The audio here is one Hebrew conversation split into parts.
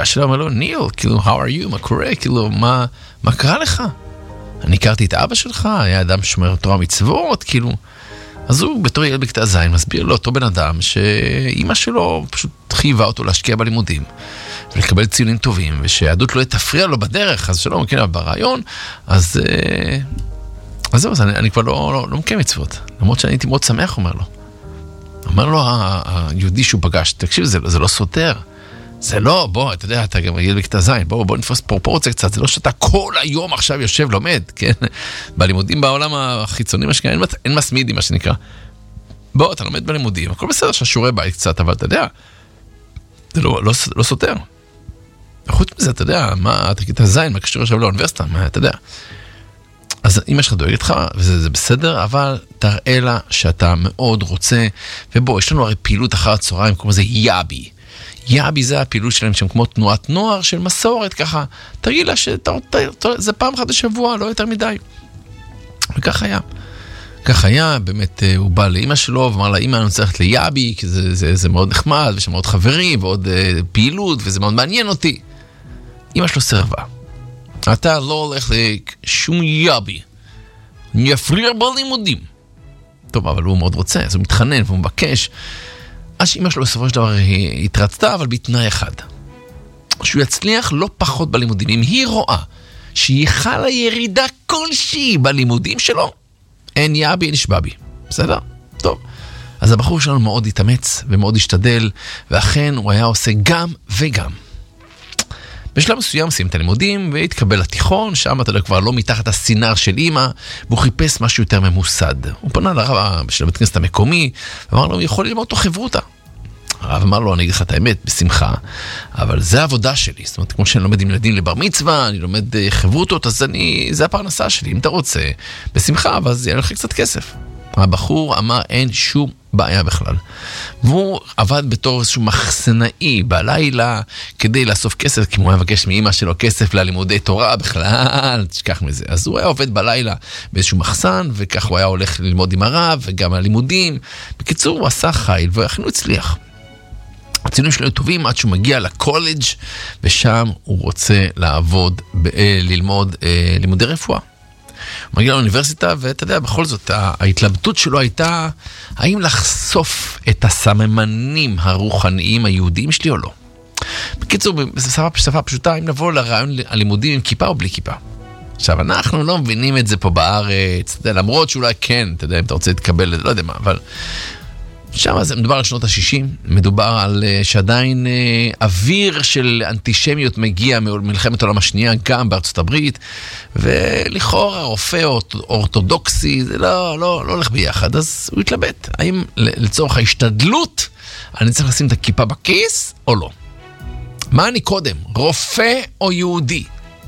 ניגש אליו, אומר לו, ניל, כאילו, how are you? מה קורה? כאילו, מה קרה לך? אני הכרתי את אבא שלך, היה אדם שומר תורה מצוות, כאילו. אז הוא בתור ילד בכיתה ז' מסביר לו אותו בן אדם שאמא שלו פשוט חייבה אותו להשקיע בלימודים ולקבל ציונים טובים, ושהיהדות לא תפריע לו בדרך, אז שלא מכיר ברעיון, אז זהו, אני כבר לא מקיים מצוות, למרות שאני הייתי מאוד שמח, אומר לו היהודי שהוא פגש, תקשיב, זה לא סותר, זה לא, בוא, אתה יודע, אתה גם ילד בכיתה זין, בוא נתפוס פרופורציה קצת, זה לא שאתה כל היום עכשיו יושב לומד, כן? בלימודים בעולם החיצוני, אין מסמידי, מה שנקרא. בוא, אתה לומד בלימודים, הכל בסדר שהשיעורי בית קצת, אבל אתה יודע, זה לא סותר. חוץ מזה, אתה יודע, מה, אתה כיתה זין, מה קשור עכשיו לאוניברסיטה, מה, אתה יודע. אז אמא שלך דואגת לך, וזה בסדר, אבל תראה לה שאתה מאוד רוצה, ובוא, יש לנו הרי פעילות אחר הצהריים, כמו זה יאבי. יאבי זה הפעילות שלהם שהם כמו תנועת נוער של מסורת, ככה, תגיד לה שזה פעם אחת בשבוע, לא יותר מדי. וכך היה. כך היה, באמת הוא בא לאמא שלו, ואמר לה, אמא, אני צריך ליאבי, כי זה מאוד נחמד, ויש מאוד חברים, ועוד פעילות, וזה מאוד מעניין אותי. אמא שלו סרבה. אתה לא הולך לשום יאבי. אני אפריע בלימודים. טוב, אבל הוא מאוד רוצה, אז הוא מתחנן, והוא מבקש. אז שאמא שלו בסופו של דבר היא התרצתה, אבל בתנאי אחד. שהוא יצליח לא פחות בלימודים. אם היא רואה שהיא חלה ירידה כלשהי בלימודים שלו, אין יאבי, אין שבאבי. בסדר? טוב. אז הבחור שלנו מאוד התאמץ ומאוד השתדל, ואכן הוא היה עושה גם וגם. בשלב מסוים סיים את הלימודים והתקבל לתיכון, שם אתה יודע כבר לא מתחת הסינר של אמא, והוא חיפש משהו יותר ממוסד. הוא פנה לרב של בית כנסת המקומי, ואמר לו, הוא יכול ללמוד אותו חברותה. הרב אמר לו, אני אגיד לך את האמת, בשמחה, אבל זה העבודה שלי. זאת אומרת, כמו שאני לומד עם ילדים לבר מצווה, אני לומד חברותות, אז זה הפרנסה שלי. אם אתה רוצה, בשמחה, אבל זה יהיה לך קצת כסף. הבחור אמר, אין שום בעיה בכלל. והוא עבד בתור איזשהו מחסנאי בלילה, כדי לאסוף כסף, כי הוא היה מבקש מאמא שלו כסף ללימודי תורה בכלל, תשכח מזה. אז הוא היה עובד בלילה באיזשהו מחסן, וכך הוא היה הולך ללמוד עם הרב, וגם הלימודים. בקיצור, הוא עשה חיל, ואכן הוא הצליח. הציונים שלו היו טובים עד שהוא מגיע לקולג', ושם הוא רוצה ללמוד לימודי רפואה. הוא מגיע לאוניברסיטה, ואתה יודע, בכל זאת, ההתלבטות שלו הייתה, האם לחשוף את הסממנים הרוחניים היהודיים שלי או לא. בקיצור, בשפה פשוטה, האם לבוא לרעיון הלימודים עם כיפה או בלי כיפה. עכשיו, אנחנו לא מבינים את זה פה בארץ, אתה יודע, למרות שאולי כן, אתה יודע, אם אתה רוצה להתקבל, לא יודע מה, אבל שם זה מדובר על שנות ה-60, מדובר על שעדיין אוויר של אנטישמיות מגיע ממלחמת העולם השנייה, גם בארצות הברית, ולכאורה רופא אורתודוקסי, זה לא הולך ביחד, אז הוא התלבט, האם לצורך ההשתדלות, אני צריך לשים את הכיפה בכיס או לא? מה אני קודם, רופא או יהודי?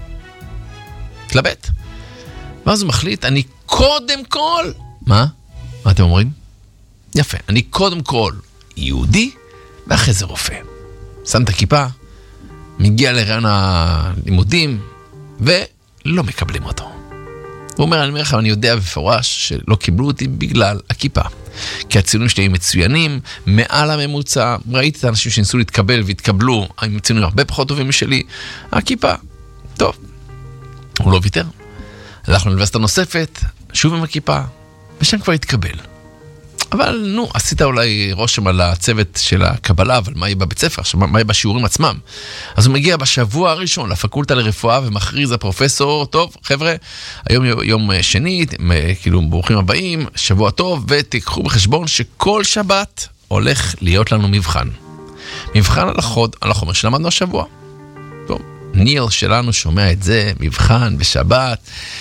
התלבט. ואז הוא מחליט, אני קודם כל, מה אתם אומרים? יפה, אני קודם כל יהודי, ואחרי זה רופא. שם את הכיפה, מגיע לרעיון הלימודים, ולא מקבלים אותו. הוא אומר, אני אומר לך, אני יודע בפורש שלא קיבלו אותי בגלל הכיפה. כי הציונים שלי הם מצוינים, מעל הממוצע, ראיתי את האנשים שניסו להתקבל והתקבלו, הם ציונים הרבה פחות טובים משלי, הכיפה. טוב, הוא לא ויתר. הלכנו לאוניברסיטה נוספת, שוב עם הכיפה, ושם כבר התקבל. אבל נו, עשית אולי רושם על הצוות של הקבלה, אבל מה יהיה בבית ספר, מה יהיה בשיעורים עצמם? אז הוא מגיע בשבוע הראשון לפקולטה לרפואה ומכריז הפרופסור, טוב, חבר'ה, היום יום שני, כאילו ברוכים הבאים, שבוע טוב, ותיקחו בחשבון שכל שבת הולך להיות לנו מבחן. מבחן על החומר שלמדנו השבוע. טוב, ניל שלנו שומע את זה, מבחן בשבת,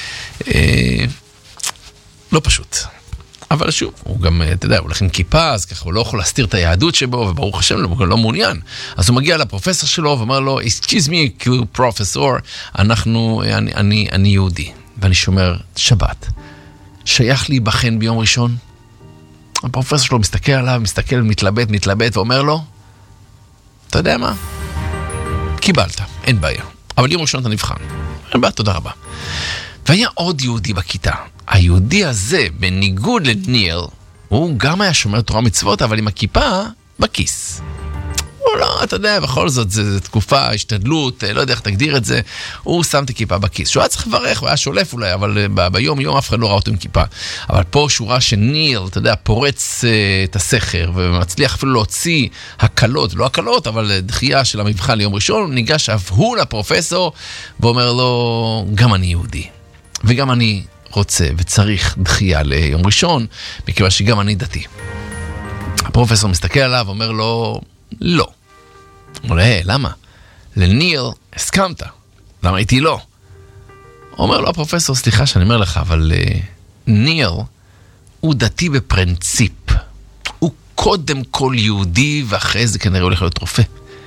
לא פשוט. אבל שוב, הוא גם, אתה יודע, הוא הולך עם כיפה, אז ככה הוא לא יכול להסתיר את היהדות שבו, וברוך השם, הוא לא מעוניין. אז הוא מגיע לפרופסור שלו, ואומר לו, excuse me, פרופסור, אני יהודי, ואני שומר שבת. שייך לי בחן ביום ראשון? הפרופסור שלו מסתכל עליו, מתלבט, ואומר לו, אתה יודע מה? קיבלת, אין בעיה. אבל יום ראשון אתה נבחן. אין בעיה, תודה רבה. והיה עוד יהודי בכיתה. היהודי הזה, בניגוד לניל, הוא גם היה שומר תורה מצוות, אבל עם הכיפה בכיס. הוא לא, אתה יודע, בכל זאת, זו תקופה, השתדלות, לא יודע איך תגדיר את זה, הוא שם את הכיפה בכיס. שהוא היה צריך לברך, הוא היה שולף אולי, אבל ביום אף אחד לא ראה אותו עם כיפה. אבל פה שורה שניל, אתה יודע, פורץ את הסכר, ומצליח אפילו להוציא הקלות, לא הקלות, אבל דחייה של המבחן ליום ראשון, הוא ניגש אף הוא לפרופסור, ואומר לו, גם אני יהודי, וגם אני רוצה וצריך דחייה ליום ראשון, מכיוון שגם אני דתי. הפרופסור מסתכל עליו, אומר לו, לא. הוא אומר, למה? לניל הסכמת, למה איתי לא? אומר לו הפרופסור, סליחה שאני אומר לך, אבל ניל הוא דתי בפרינציפ. הוא קודם כל יהודי, ואחרי זה כנראה הולך להיות רופא.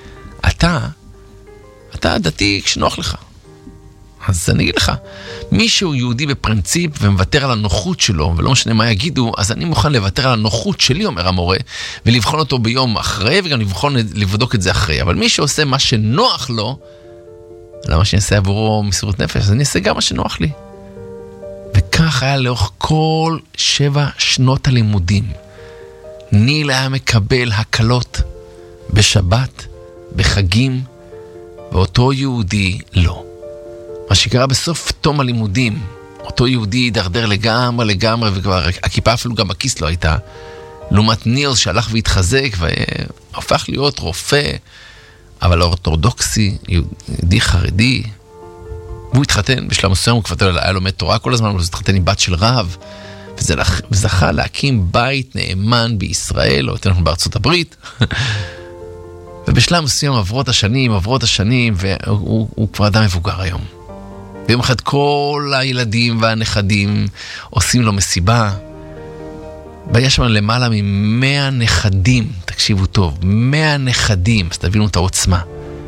אתה דתי כשנוח לך. אז אני אגיד לך, מישהו יהודי בפרינציפ ומוותר על הנוחות שלו, ולא משנה מה יגידו, אז אני מוכן לוותר על הנוחות שלי, אומר המורה, ולבחון אותו ביום אחרי, וגם לבדוק את זה אחרי. אבל מי שעושה מה שנוח לו, למה שאני אעשה עבורו מסירות נפש? אז אני אעשה גם מה שנוח לי. וכך היה לאורך כל 7 שנות הלימודים. ניל היה מקבל הקלות בשבת, בחגים, ואותו יהודי לא. מה שקרה בסוף תום הלימודים, אותו יהודי הידרדר לגמרי, וכבר הכיפה אפילו גם בכיס לא הייתה, לעומת ניל שהלך והתחזק, והפך להיות רופא, אבל אורתודוקסי, יהודי חרדי, והוא התחתן, בשלב מסוים הוא כבר היה לומד תורה כל הזמן, הוא התחתן עם בת של רב, וזכה להקים בית נאמן בישראל, או יותר נכון בארצות הברית, ובשלב מסוים עברות השנים, והוא כבר אדם מבוגר היום. ביום אחד כל הילדים והנכדים עושים לו מסיבה. והיה שם למעלה מ100 נכדים, תקשיבו טוב, 100 נכדים, אז תבינו את העוצמה.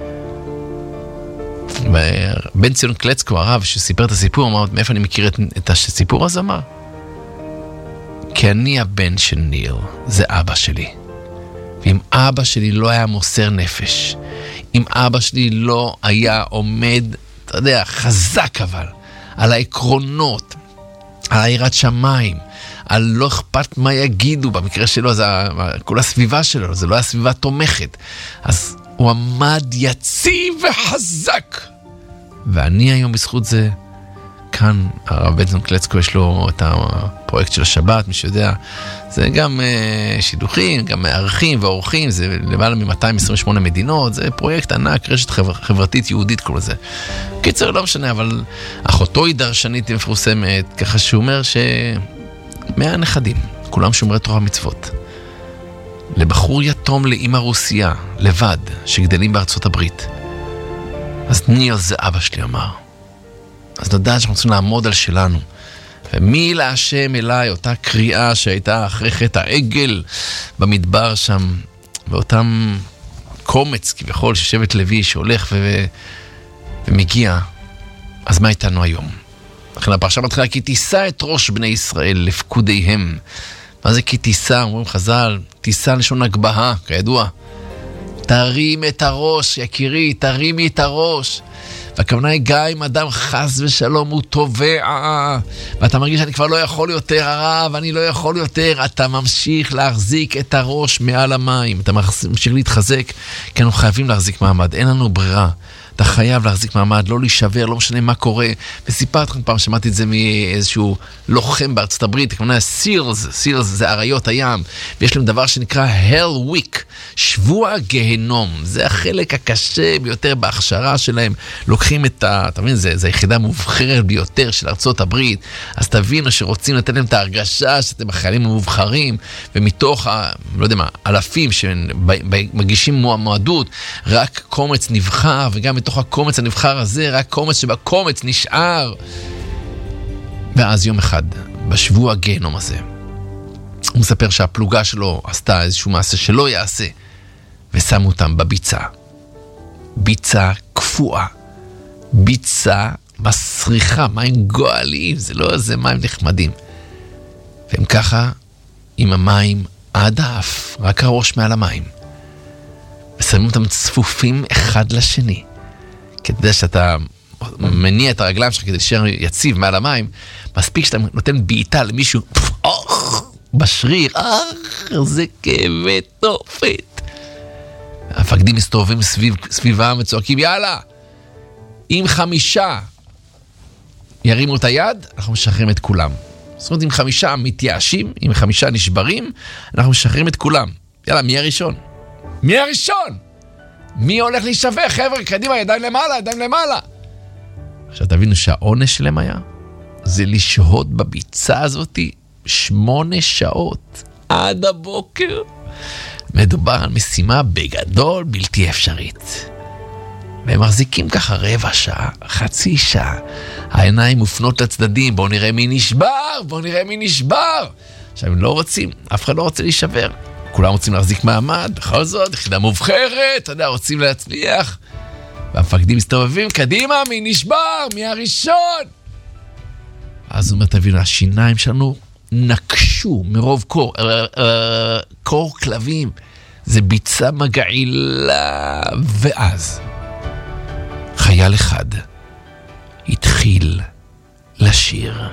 בן ציון קלצקו, הרב שסיפר את הסיפור, אמר, מאיפה אני מכיר את הסיפור הזה? אמר, כי אני הבן של ניל, זה אבא שלי. ואם אבא שלי לא היה מוסר נפש, אם אבא שלי לא היה עומד, אתה יודע, חזק אבל, על העקרונות, על היראת שמיים, על לא אכפת מה יגידו, במקרה שלו, זה כל הסביבה שלו, זה לא היה סביבה תומכת. אז הוא עמד יציב וחזק. ואני היום בזכות זה, כאן הרב בן ציון קלצקו יש לו את הפרויקט של השבת, מי שיודע, זה גם שידוכים, גם מארחים ואורחים, זה למעלה מ-228 מדינות, זה פרויקט ענק, רשת חברתית יהודית כל זה. קיצר, לא משנה, אבל אחותו היא דרשנית מפורסמת, ככה שהוא אומר 100 נכדים, כולם שומרי תורה מצוות. לבחור יתום לאמא רוסיה, לבד, שגדלים בארצות הברית. אז ניל זה אבא שלי אמר. אז נדע שאנחנו רוצים לעמוד על שלנו. ומי להשם אליי, אותה קריאה שהייתה אחרי חטא העגל במדבר שם, באותם קומץ כביכול ששבט לוי שהולך ומגיע, אז מה איתנו היום? לכן הפרשה מתחילה, כי תישא את ראש בני ישראל לפקודיהם. מה זה כי תישא? אומרים חז"ל, תישא לשון הגבהה, כידוע. תרים את הראש, יקירי, תרימי את הראש. והכוונה היא גם אם אדם חס ושלום הוא טובע, ואתה מרגיש שאני כבר לא יכול יותר, הרב, אני לא יכול יותר, אתה ממשיך להחזיק את הראש מעל המים, אתה ממשיך להתחזק, כי אנחנו חייבים להחזיק מעמד, אין לנו ברירה. אתה חייב להחזיק מעמד, לא להישבר, לא משנה מה קורה. וסיפרתי לכם פעם, שמעתי את זה מאיזשהו לוחם בארצות הברית, כמובן סילס זה אריות הים, ויש להם דבר שנקרא Hell Week, שבוע גהנום. זה החלק הקשה ביותר בהכשרה שלהם. לוקחים אתה מבין, זה היחידה המובחרת ביותר של ארצות הברית, אז תבינו שרוצים לתת להם את ההרגשה שאתם החיילים המובחרים, ומתוך, לא יודע מה, אלפים שמגישים מועמדות, רק קומץ נבחר, וגם מתוך הקומץ הנבחר הזה, רק קומץ שבקומץ נשאר. ואז יום אחד, בשבוע הגהנום הזה, הוא מספר שהפלוגה שלו עשתה איזשהו מעשה שלא יעשה, ושמו אותם בביצה. ביצה קפואה. ביצה מסריחה, מים גואליים, זה לא איזה מים נחמדים. והם ככה, עם המים עד האף, רק הראש מעל המים. ושמים אותם צפופים אחד לשני. כדי שאתה מניע את הרגליים שלך כדי להישאר יציב מעל המים, מספיק שאתה נותן בעיטה למישהו, בשריר, זה כאבי תופת. המפקדים מסתובבים סביבם וצועקים, יאללה, אם 5 ירימו את היד, אנחנו משחררים את כולם. זאת אומרת, אם 5 מתייאשים, אם 5 נשברים, אנחנו משחררים את כולם. יאללה, מי הראשון? מי הראשון? מי הולך להישבר? חבר'ה, קדימה, ידיים למעלה, ידיים למעלה. עכשיו תבינו שהעונש שלהם היה, זה לשהות בביצה הזאת 8 שעות עד הבוקר. מדובר על משימה בגדול בלתי אפשרית. והם מחזיקים ככה 15 שעה, חצי שעה. העיניים מופנות לצדדים, בואו נראה מי נשבר, בואו נראה מי נשבר. עכשיו הם לא רוצים, אף אחד לא רוצה להישבר. כולם רוצים להחזיק מעמד, בכל זאת, יחידה מובחרת, אתה יודע, רוצים להצליח. והמפקדים מסתובבים, קדימה, מי נשבר, מי הראשון? אז הוא אומר, תבינו, השיניים שלנו נקשו מרוב קור כלבים. זה ביצה מגעילה. ואז חייל אחד התחיל לשיר.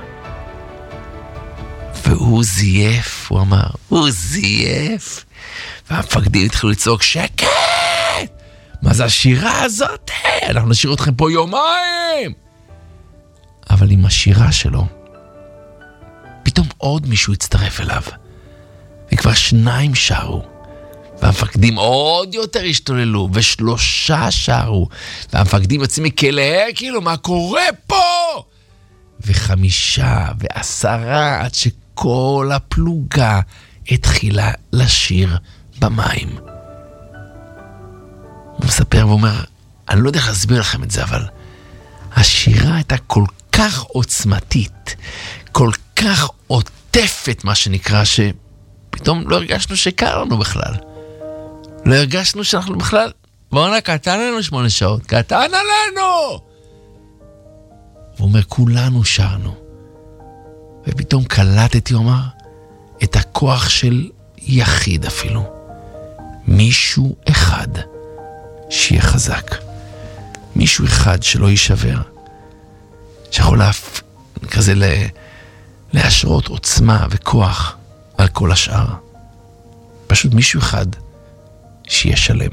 והוא זייף, הוא אמר, הוא זייף. והמפקדים התחילו לצעוק, שקט! מה זה השירה הזאת? אנחנו נשאיר אתכם פה יומיים! אבל עם השירה שלו, פתאום עוד מישהו הצטרף אליו. וכבר 2 שרו. והמפקדים עוד יותר השתוללו, ו3 שרו. והמפקדים יוצאים מכלא, כאילו, מה קורה פה? 5 ו10, עד שכל הפלוגה התחילה לשיר במים. הוא מספר ואומר, אני לא יודע איך להסביר לכם את זה, אבל השירה הייתה כל כך עוצמתית, כל כך עוטפת, מה שנקרא, שפתאום לא הרגשנו שקר לנו בכלל. לא הרגשנו שאנחנו בכלל, בואו קטן לנו 8 שעות, קטן עלינו! הוא אומר, כולנו שרנו. ופתאום קלטתי, הוא אמר, את הכוח של יחיד אפילו. מישהו אחד שיהיה חזק. מישהו אחד שלא יישבר. שיכול כזה להשרות עוצמה וכוח על כל השאר. פשוט מישהו אחד שיהיה שלם.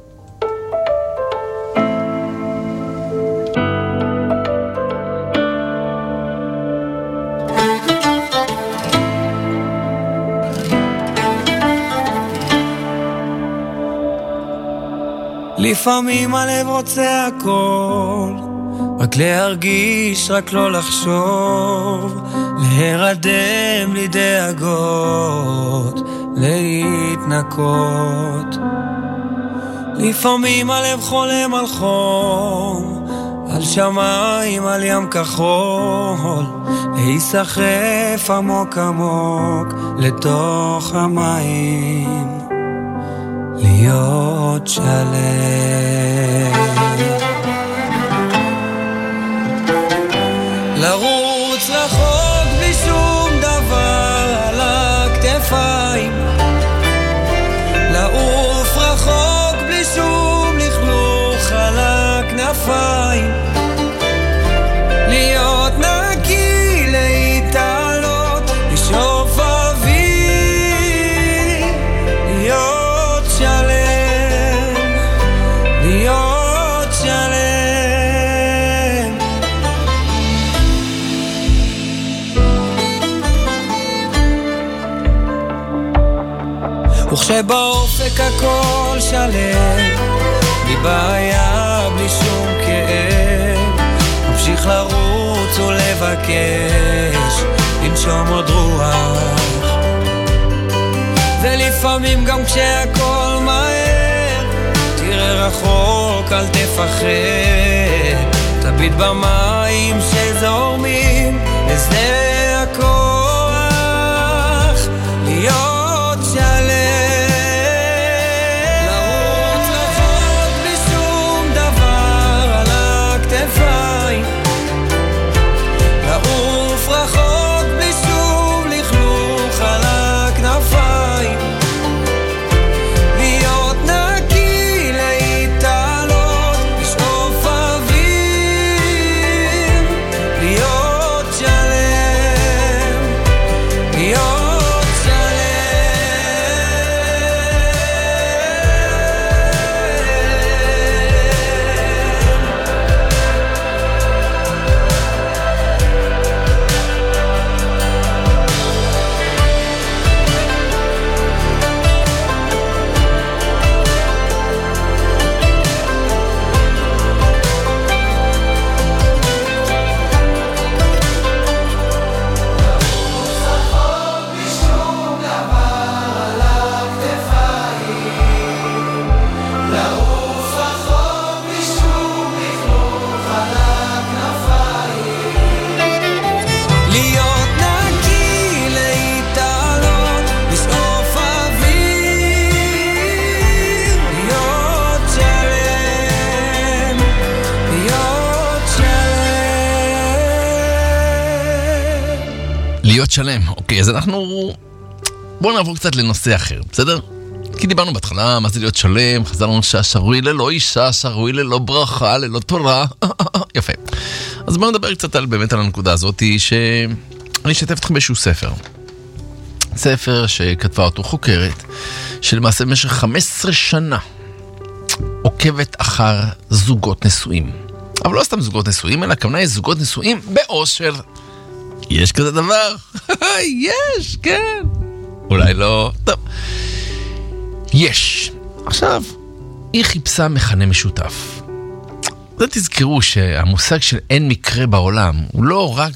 לפעמים הלב רוצה הכל, רק להרגיש, רק לא לחשוב, להירדם לי דאגות, להתנקות. לפעמים הלב חולם על חום, על שמיים, על ים כחול, להיסחף עמוק עמוק לתוך המים, להיות שלם. לרוץ רחוק בלי שום דבר על הכתפיים, לעוף רחוק בלי שום לכלוך על הכנפיים, להיות נקי, להתעלות, לשאוף אוויר, להיות שלם, להיות שלם. וכשבאופק הכל שלם, בלי בעיה, בלי שום כאב, ממשיך לרוץ ולבקש, לנשום עוד רוח. ולפעמים גם כשהכל מהר, תראה רחוק, אל תפחד, תביט במים שזורמים לשדה הכוח, להיות שלם. לרוץ רחוק בלי שום דבר על הכתפיים, לעוף רחוק בלי שום לכלוך על הכנפיים, להיות נקי, להתעלות, לשאוף אוויר, להיות שלם. שלם. אוקיי, אז בואו נעבור קצת לנושא אחר, בסדר? כי דיברנו בהתחלה, מה זה להיות שלם, חזרנו שהשרוי ללא אישה, שרוי ללא ברכה, ללא תורה. יפה. אז בואו נדבר קצת באמת על הנקודה הזאת, שאני אשתף אתכם באיזשהו ספר. ספר שכתבה אותו חוקרת, שלמעשה במשך 15 שנה עוקבת אחר זוגות נשואים. אבל לא סתם זוגות נשואים, אלא הכוונה היא זוגות נשואים באושר. יש כזה דבר? יש, כן. אולי לא. טוב. יש. עכשיו, היא חיפשה מכנה משותף. תזכרו שהמושג של אין מקרה בעולם הוא לא רק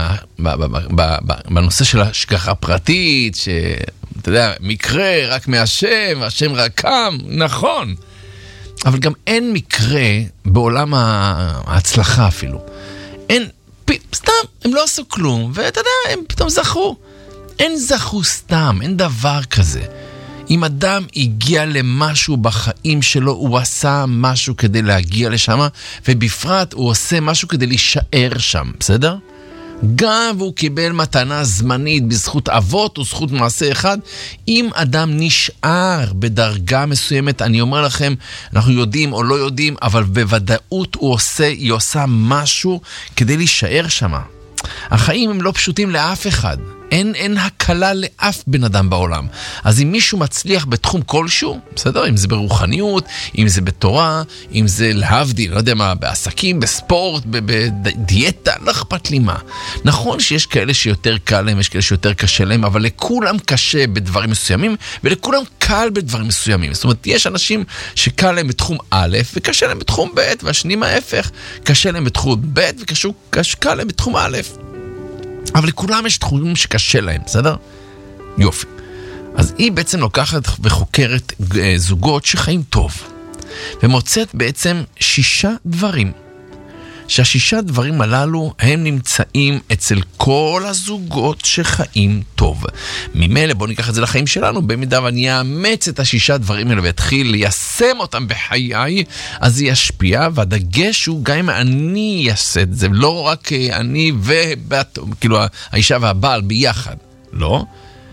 בנושא של השגחה פרטית, שאתה יודע, מקרה רק מהשם, השם רק קם, נכון. אבל גם אין מקרה בעולם ההצלחה אפילו. סתם, הם לא עשו כלום, ואתה יודע, הם פתאום זכו. אין זכו סתם, אין דבר כזה. אם אדם הגיע למשהו בחיים שלו, הוא עשה משהו כדי להגיע לשם, ובפרט הוא עושה משהו כדי להישאר שם, בסדר? גם והוא קיבל מתנה זמנית בזכות אבות או זכות מעשה אחד, אם אדם נשאר בדרגה מסוימת, אני אומר לכם, אנחנו יודעים או לא יודעים, אבל בוודאות היא עושה משהו כדי להישאר שם. החיים הם לא פשוטים לאף אחד. אין הקלה לאף בן אדם בעולם. אז אם מישהו מצליח בתחום כלשהו, בסדר? אם זה ברוחניות, אם זה בתורה, אם זה להבדיל, לא יודע מה, בעסקים, בספורט, בדיאטה, לא אכפת לי מה. נכון שיש כאלה שיותר קל להם, יש כאלה שיותר קשה להם, אבל לכולם קשה בדברים מסוימים, ולכולם קל בדברים מסוימים. זאת אומרת, יש אנשים שקל להם בתחום א', וקשה להם בתחום ב', והשנים ההפך, קשה להם בתחום ב', וקל להם בתחום א'. אבל לכולם יש תחומים שקשה להם, בסדר? יופי. אז היא בעצם לוקחת וחוקרת זוגות שחיים טוב. ומוצאת בעצם 6 דברים. שה6 דברים הללו הם נמצאים אצל כל הזוגות שחיים טוב. ממילא בואו ניקח את זה לחיים שלנו, במידה ואני אאמץ את ה6 דברים האלה ויתחיל ליישם אותם בחיי, אז זה ישפיע, והדגש הוא גם אם אני אעשה את זה, לא רק אני ובת, כאילו האישה והבעל ביחד, לא.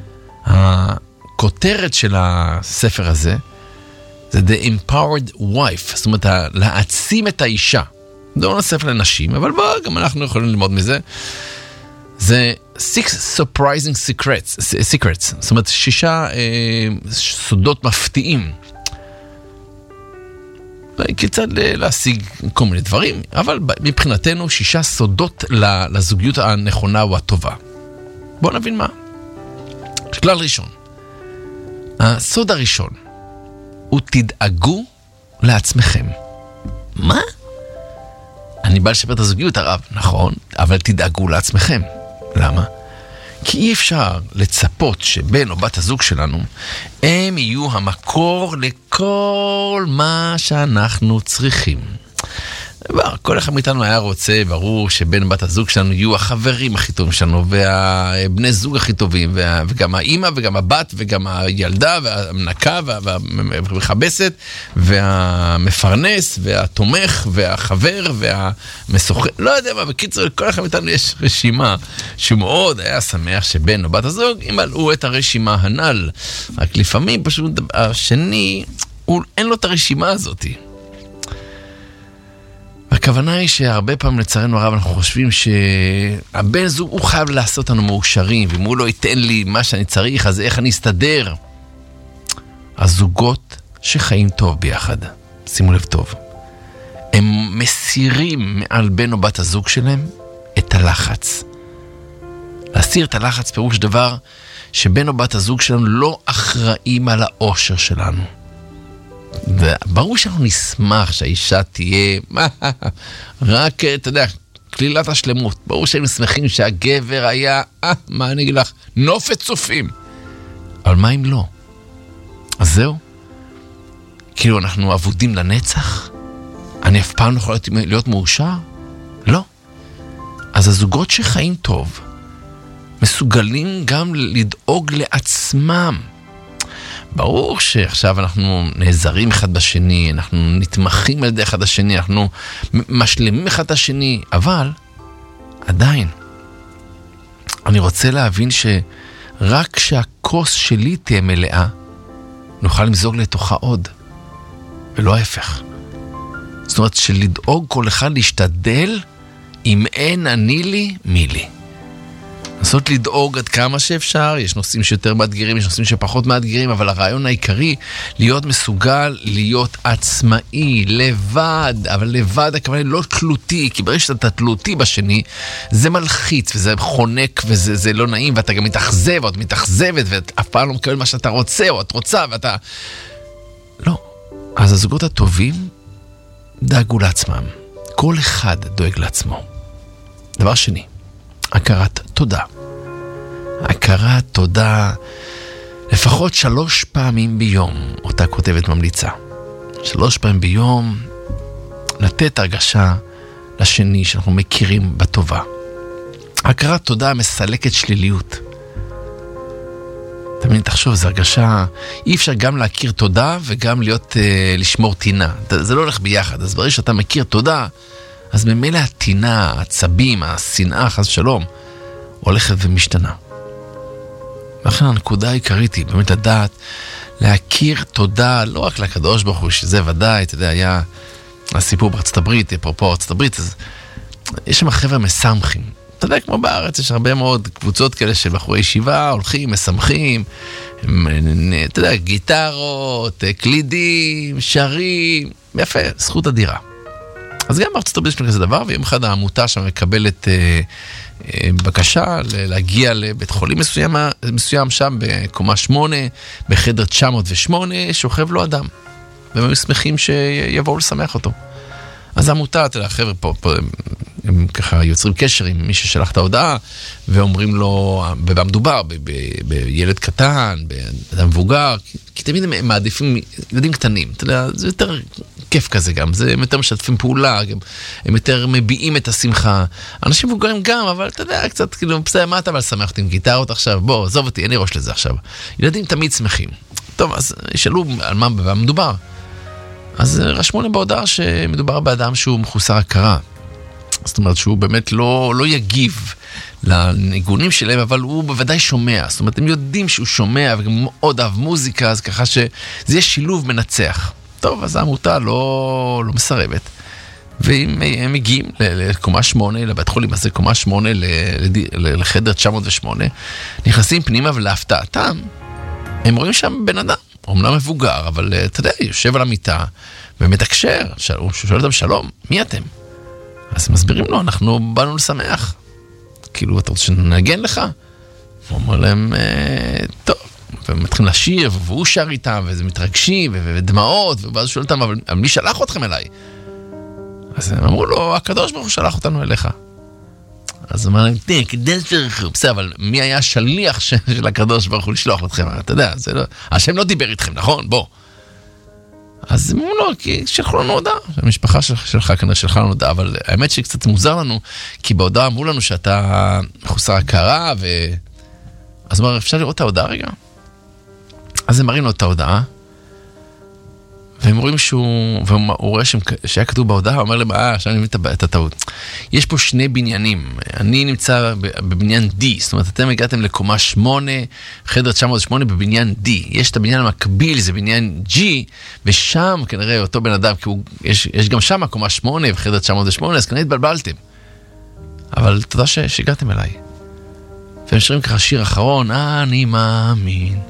הכותרת של הספר הזה זה The Empowered Wife, זאת אומרת להעצים את האישה. לא נסף לנשים, אבל בוא, גם אנחנו יכולים ללמוד מזה. זה 6 surprising secrets. זאת אומרת, 6 סודות מפתיעים. כיצד להשיג כל מיני דברים, אבל מבחינתנו 6 סודות לזוגיות הנכונה או הטובה. בואו נבין מה. כלל ראשון. הסוד הראשון הוא תדאגו לעצמכם. מה? אני בא לשפר את הזוגיות, הרב, נכון, אבל תדאגו לעצמכם. למה? כי אי אפשר לצפות שבן או בת הזוג שלנו, הם יהיו המקור לכל מה שאנחנו צריכים. כל אחד מאיתנו היה רוצה, ברור שבן בת הזוג שלנו יהיו החברים הכי טובים שלנו, והבני זוג הכי טובים, וגם האמא וגם הבת וגם הילדה והמנקה והמחבסת והמפרנס והתומך והחבר והמשוחק, לא יודע מה, בקיצור, כל אחד מאיתנו יש רשימה שהוא מאוד היה שמח שבן או בת הזוג ימלאו את הרשימה הנ"ל. רק לפעמים פשוט השני, אין לו את הרשימה הזאת. הכוונה היא שהרבה פעמים לצערנו הרב אנחנו חושבים שהבן זוג הוא חייב לעשות לנו מאושרים, ואם הוא לא ייתן לי מה שאני צריך, אז איך אני אסתדר? הזוגות שחיים טוב ביחד, שימו לב טוב, הם מסירים מעל בן או בת הזוג שלהם את הלחץ. להסיר את הלחץ פירוש דבר שבן או בת הזוג שלנו לא אחראים על האושר שלנו. וברור שאנחנו נשמח שהאישה תהיה רק, אתה יודע, כלילת השלמות. ברור שהיינו שמחים שהגבר היה, מה אני אגיד לך, נופת צופים. אבל מה אם לא? אז זהו. כאילו אנחנו עבודים לנצח? אני אף פעם לא יכול להיות מאושר? לא. אז הזוגות שחיים טוב מסוגלים גם לדאוג לעצמם. ברור שעכשיו אנחנו נעזרים אחד בשני, אנחנו נתמכים על ידי אחד השני, אנחנו משלמים אחד השני, אבל עדיין אני רוצה להבין שרק כשהכוס שלי תהיה מלאה, נוכל למזוג לתוכה עוד, ולא ההפך. זאת אומרת, שלדאוג כל אחד להשתדל, אם אין אני לי, מי לי. לנסות לדאוג עד כמה שאפשר, יש נושאים שיותר מאתגרים, יש נושאים שפחות מאתגרים, אבל הרעיון העיקרי, להיות מסוגל, להיות עצמאי, לבד, אבל לבד הכוונה לא תלותי, כי ברגע שאתה תלותי בשני, זה מלחיץ, וזה חונק, וזה לא נעים, ואתה גם מתאכזב, או את מתאכזבת, ואת אף פעם לא מקבל מה שאתה רוצה, או את רוצה, ואתה... לא. אז הזוגות הטובים דאגו לעצמם. כל אחד דואג לעצמו. דבר שני, הכרת תודה. הכרת תודה לפחות 3 פעמים ביום, אותה כותבת ממליצה. 3 פעמים ביום לתת הרגשה לשני שאנחנו מכירים בטובה. הכרת תודה מסלקת שליליות. תמיד תחשוב, זו הרגשה, אי אפשר גם להכיר תודה וגם להיות, לשמור תינה. זה לא הולך ביחד. אז ברגע שאתה מכיר תודה, אז ממילא התינה, העצבים, השנאה, חס ושלום, הולכת ומשתנה. ולכן הנקודה העיקרית היא באמת לדעת, להכיר תודה, לא רק לקדוש ברוך הוא, שזה ודאי, אתה יודע, היה הסיפור בארצות הברית, אפרופו ארצות הברית, אז יש שם חבר'ה מסמכים. אתה יודע, כמו בארץ, יש הרבה מאוד קבוצות כאלה של בחורי ישיבה, הולכים, מסמכים, אתה יודע, גיטרות, קלידים, שרים, יפה, זכות אדירה. אז גם בארצות הברית יש כזה דבר, ויום אחד העמותה שם מקבלת בקשה להגיע לבית חולים מסוים שם בקומה 8, בחדר 908, שוכב לו אדם. והם היו שמחים שיבואו לשמח אותו. אז העמותה, אתה יודע, החבר'ה פה, הם ככה יוצרים קשר עם מי ששלח את ההודעה, ואומרים לו, במה מדובר, בילד קטן, באדם מבוגר, כי תמיד הם מעדיפים ילדים קטנים, אתה יודע, זה יותר כיף כזה גם, הם יותר משתפים פעולה, הם יותר מביעים את השמחה. אנשים מבוגרים גם, אבל אתה יודע, קצת כאילו, בסדר, מה אתה אבל שמח אותי עם גיטרות עכשיו? בוא, עזוב אותי, אין לי ראש לזה עכשיו. ילדים תמיד שמחים. טוב, אז ישאלו על מה מדובר. אז רשמו להם בהודעה שמדובר באדם שהוא מחוסר הכרה. זאת אומרת שהוא באמת לא יגיב לניגונים שלהם, אבל הוא בוודאי שומע. זאת אומרת, הם יודעים שהוא שומע וגם מאוד אהב מוזיקה, אז ככה שזה יהיה שילוב מנצח. טוב, אז העמותה לא מסרבת. והם מגיעים לקומה 8, לבית חולים הזה, קומה 8, לחדר 908, נכנסים פנימה ולהפתעתם, הם רואים שם בן אדם. אומנם מבוגר, אבל אתה יודע, יושב על המיטה ומתקשר, הוא שואל אותם, שלום, מי אתם? אז מסבירים לו, אנחנו באנו לשמח. כאילו, אתה רוצה שנגן לך? הוא אומר להם, טוב, והם מתחילים לשיר, והוא שר איתם, וזה מתרגשים, ודמעות, ואז הוא שואל אותם, אבל מי שלח אתכם אליי? אז הם אמרו לו, הקדוש ברוך הוא שלח אותנו אליך. אז הוא אומר להם, הקדוש ברוך הוא, בסדר, אבל מי היה השליח של הקדוש ברוך הוא לשלוח אתכם? אתה יודע, השם לא דיבר איתכם, נכון? בוא. אז הם אמרו לו, כי שלחו לנו הודעה, המשפחה שלך כנראה שלחה לנו הודעה, אבל האמת שקצת מוזר לנו, כי בהודעה אמרו לנו שאתה מחוסר הכרה, אז הוא אומר, אפשר לראות את ההודעה רגע? אז הם מראים לו את ההודעה, והם רואים והוא רואה שהיה כתוב בהודעה, הוא אומר להם, עכשיו אני מבין את הטעות. יש פה 2 בניינים, אני נמצא בבניין D, זאת אומרת, אתם הגעתם לקומה 8, חדר 908 בבניין D. יש את הבניין המקביל, זה בניין G, ושם כנראה אותו בן אדם, כי יש גם שם קומה 8 וחדר 908, אז כנראה התבלבלתם. אבל תודה שהגעתם אליי. והם שרים ככה שיר אחרון, אני מאמין.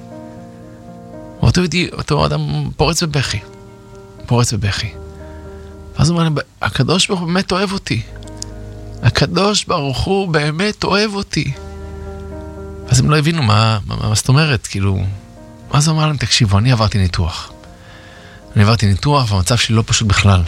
אותו אדם פורץ בבכי. ואז הוא אומר להם, הקדוש ברוך הוא באמת אוהב אותי. הקדוש ברוך הוא באמת אוהב אותי. ואז הם לא הבינו מה זאת אומרת, כאילו, אז הוא אמר להם, תקשיבו, אני עברתי ניתוח, והמצב שלי לא פשוט בכלל.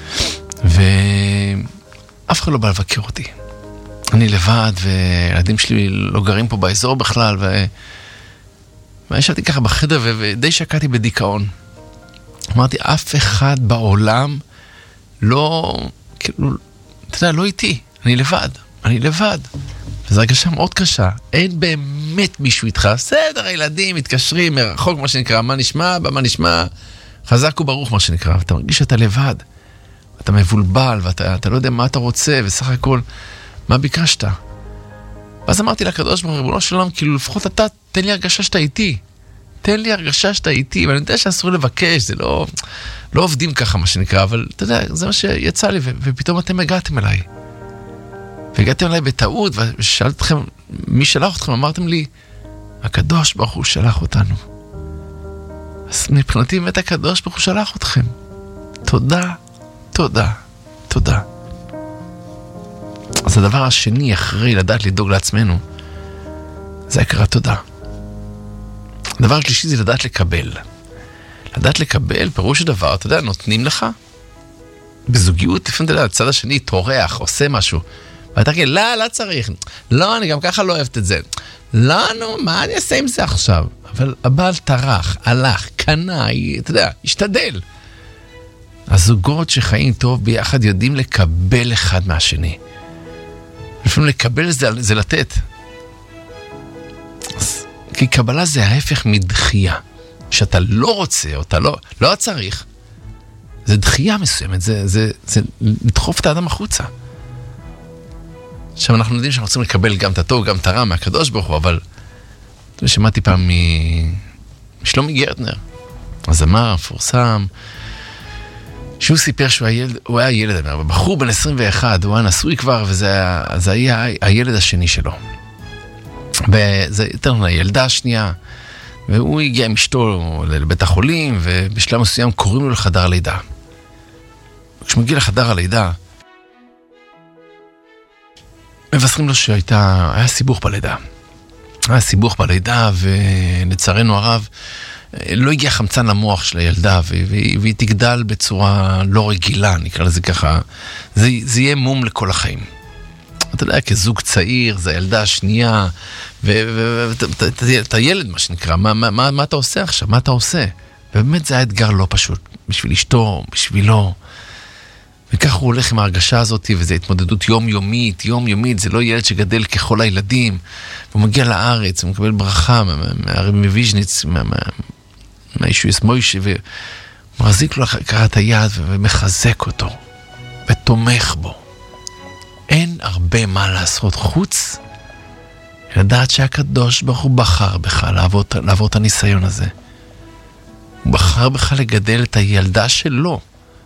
ואף אחד לא בא לבקר אותי. אני לבד, והילדים שלי לא גרים פה באזור בכלל, וישבתי ככה בחדר ודי שקעתי בדיכאון. אמרתי, אף אחד בעולם לא, כאילו, אתה יודע, לא איתי. אני לבד. וזו הרגשה מאוד קשה. אין באמת מישהו איתך. בסדר, הילדים מתקשרים מרחוק, מה שנקרא, מה נשמע, חזק וברוך, מה שנקרא. ואתה מרגיש שאתה לבד. אתה מבולבל, ואתה לא יודע מה אתה רוצה, וסך הכל, מה ביקשת? ואז אמרתי לקדוש ברוך הוא, ריבונו של עולם, כאילו לפחות אתה, תן לי הרגשה שאתה איתי. תן לי הרגשה שאתה איתי, ואני יודע שאסור לבקש, זה לא עובדים ככה מה שנקרא, אבל אתה יודע, זה מה שיצא לי, ופתאום אתם הגעתם אליי. והגעתם אליי בטעות, ושאלתי אתכם, מי שלח אתכם? אמרתם לי, הקדוש ברוך הוא שלח אותנו. אז מבחינתי באמת הקדוש ברוך הוא שלח אתכם. תודה, תודה, תודה. אז הדבר השני אחרי לדעת לדאוג לעצמנו, זה הכרת תודה. הדבר השלישי זה לדעת לקבל. לדעת לקבל, פירוש הדבר, אתה יודע, נותנים לך. בזוגיות, לפעמים אתה יודע, הצד השני תורח, עושה משהו. ואתה כאילו, לא צריך. לא, אני גם ככה לא אוהבת את זה. לא, נו, מה אני אעשה עם זה עכשיו? אבל הבעל טרח, הלך, קנה, אתה יודע, השתדל. הזוגות שחיים טוב ביחד יודעים לקבל אחד מהשני. לפעמים לקבל זה לתת. כי קבלה זה ההפך מדחייה. שאתה לא רוצה, או אתה לא צריך. זה דחייה מסוימת, זה לדחוף את האדם החוצה. עכשיו אנחנו יודעים שאנחנו רוצים לקבל גם את הטוב, גם את הרע מהקדוש ברוך הוא, אבל שמעתי פעם משלומי גרטנר, הזמר המפורסם, שהוא סיפר שהוא היה ילד, בחור בן 21, הוא היה נשוי כבר, וזה היה הילד השני שלו. וזה יותר לילדה השנייה, והוא הגיע עם אשתו לבית החולים, ובשלב מסוים קוראים לו לחדר הלידה. כשהוא מגיע לחדר הלידה, מבשרים לו שהיה סיבוך בלידה. היה סיבוך בלידה, ולצערנו הרב, לא הגיע חמצן למוח של הילדה, והיא תגדל בצורה לא רגילה, נקרא לזה ככה. זה יהיה מום לכל החיים. אתה יודע, כזוג צעיר, זה הילדה השנייה, ואתה ילד, מה שנקרא, מה אתה עושה עכשיו? מה אתה עושה? ובאמת זה היה אתגר לא פשוט, בשביל אשתו, בשבילו. וכך הוא הולך עם ההרגשה הזאת, וזו התמודדות יומיומית, זה לא ילד שגדל ככל הילדים, והוא מגיע לארץ, הוא מקבל ברכה מהרב מוויז'ניץ, מהישויס מוישה, ומחזיק לו לקחת היד ומחזק אותו, ותומך בו. אין הרבה מה לעשות חוץ, לדעת שהקדוש ברוך הוא בחר בך לעבור את הניסיון הזה. הוא בחר בך לגדל את הילדה שלו.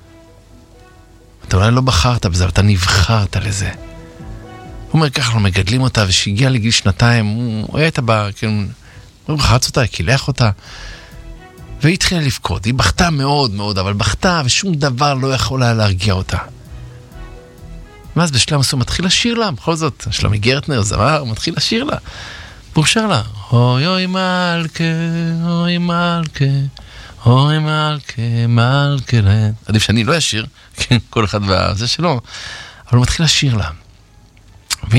אתה אולי לא בחרת בזה, אבל אתה נבחרת לזה. הוא אומר, ככה לא מגדלים אותה, ושהגיע לגיל 2, הוא היה איתה בה, כאילו, הוא רחץ אותה, קילח אותה, והיא התחילה לבכות. היא בכתה מאוד מאוד, אבל בכתה, ושום דבר לא יכול היה להרגיע אותה. ואז בשלב מסוים מתחיל לשיר לה, בכל זאת, שלומי גרטנר, זמר, מתחיל לשיר לה. והוא שר לה, אוי אוי מלכה, אוי מלכה, אוי מלכה, מלכה. עדיף שאני לא אשיר, כן, כל אחד וזה שלו, אבל הוא מתחיל לשיר לה. והיא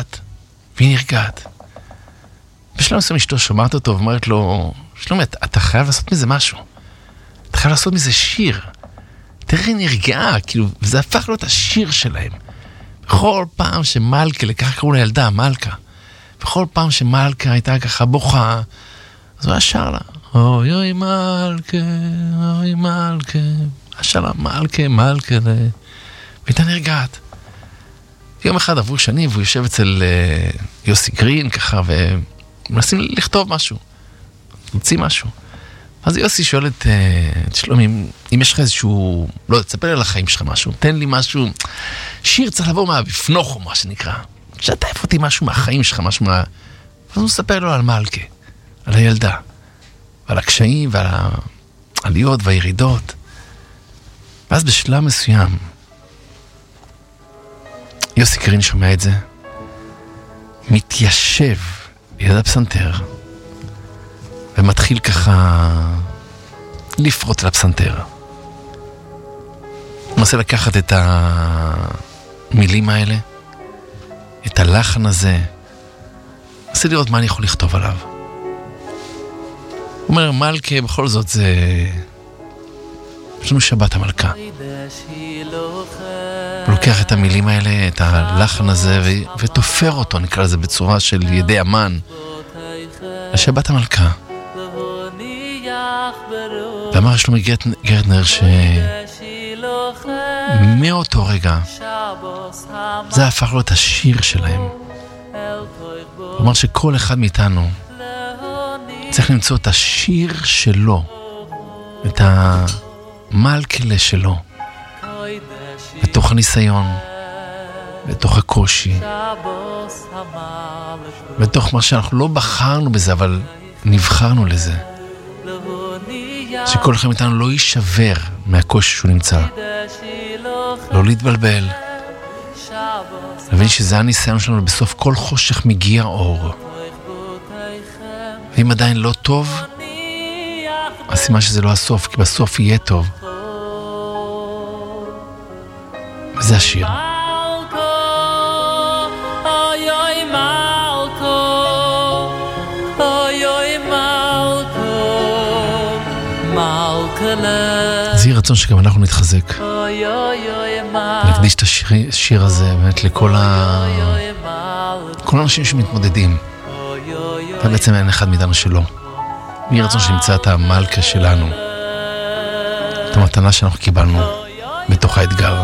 נרגעת. בשלב מסוים אשתו שומעת אותו, ואומרת לו, שלומי, אתה חייב לעשות מזה משהו. אתה חייב לעשות מזה שיר. תראה נרגעה, כאילו, וזה הפך לו את השיר שלהם. בכל פעם שמלכה, לכך קראו לילדה, מלכה. בכל פעם שמלכה הייתה ככה בוכה, אז הוא היה שר לה, אוי אוי מלכה, אוי מלכה. שר לה, מלכה, והייתה נרגעת. יום אחד עברו שנים, והוא יושב אצל יוסי גרין ככה, ומנסים לכתוב משהו, להוציא משהו. אז יוסי שואל את שלומי, אם יש לך איזשהו, לא, תספר לי על החיים שלך משהו, תן לי משהו, שיר צריך לבוא מהבפנוך, או מה שנקרא. שתף אותי משהו מהחיים שלך, משהו מה... אז הוא מספר לו על מלכה, על הילדה, ועל הקשיים, ועל העליות והירידות. ואז בשלב מסוים, יוסי קרין שומע את זה, מתיישב ליד הפסנתר, ומתחיל ככה לפרוט לפסנתר. הוא מנסה לקחת את המילים האלה, את הלחן הזה, מנסה לראות מה אני יכול לכתוב עליו. הוא אומר, מלכה, בכל זאת זה... יש לנו שבת המלכה. הוא לוקח את המילים האלה, את הלחן הזה, ותופר אותו, נקרא לזה בצורה של ידי אמן, לשבת המלכה. ואמר שלומי גרטנר שמאותו רגע זה הפך לו את השיר שלהם. כלומר שכל אחד מאיתנו צריך למצוא את השיר שלו, את המלכלה שלו, בתוך הניסיון, בתוך הקושי, בתוך מה שאנחנו לא בחרנו בזה, אבל נבחרנו לזה. שכל אחד מאיתנו לא יישבר מהקושי שהוא נמצא. לא להתבלבל. להבין שזה הניסיון שלנו, בסוף כל חושך מגיע אור. ואם עדיין לא טוב, אז סימן שזה לא הסוף, כי בסוף יהיה טוב. וזה השיר. אז יהיה רצון שגם אנחנו נתחזק, נקדיש את השיר הזה באמת לכל האנשים שמתמודדים, ובעצם אין אחד מאיתנו שלא. יהיה רצון שנמצא את המלכה שלנו, את המתנה שאנחנו קיבלנו בתוך האתגר.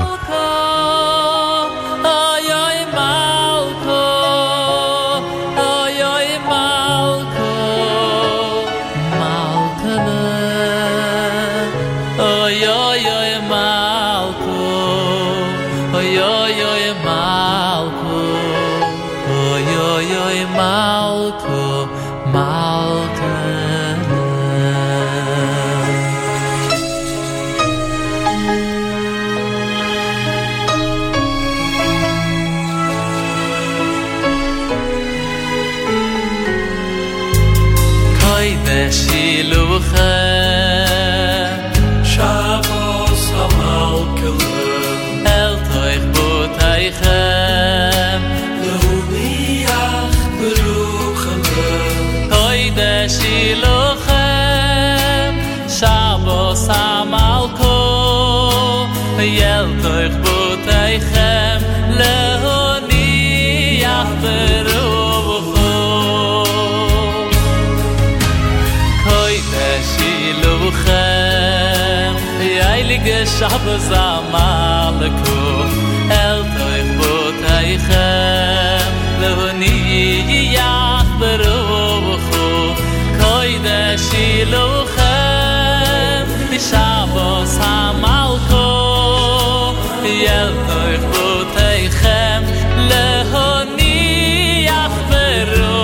Shabbos Amaleko El Toich Boteichem Lehoniyach Beruchu Kodesh Ilochem Shabbos Amaleko El Toich Boteichem Lehoniyach Beruchu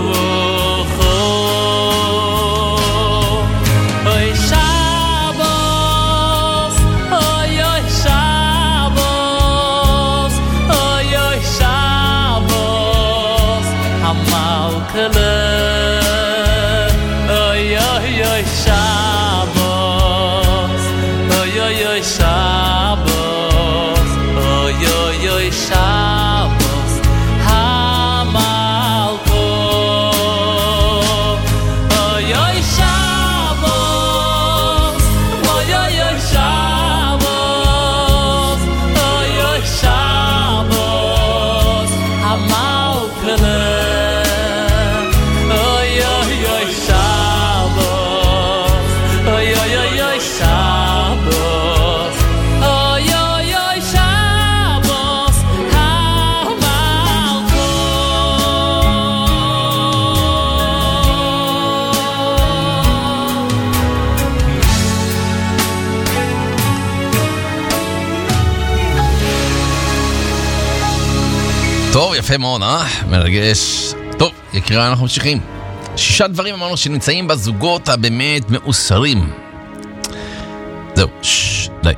טוב, יפה מאוד, מרגש. טוב, יקרה, אנחנו ממשיכים. 6 דברים אמרנו שנמצאים בזוגות הבאמת מאוסרים. זהו, די.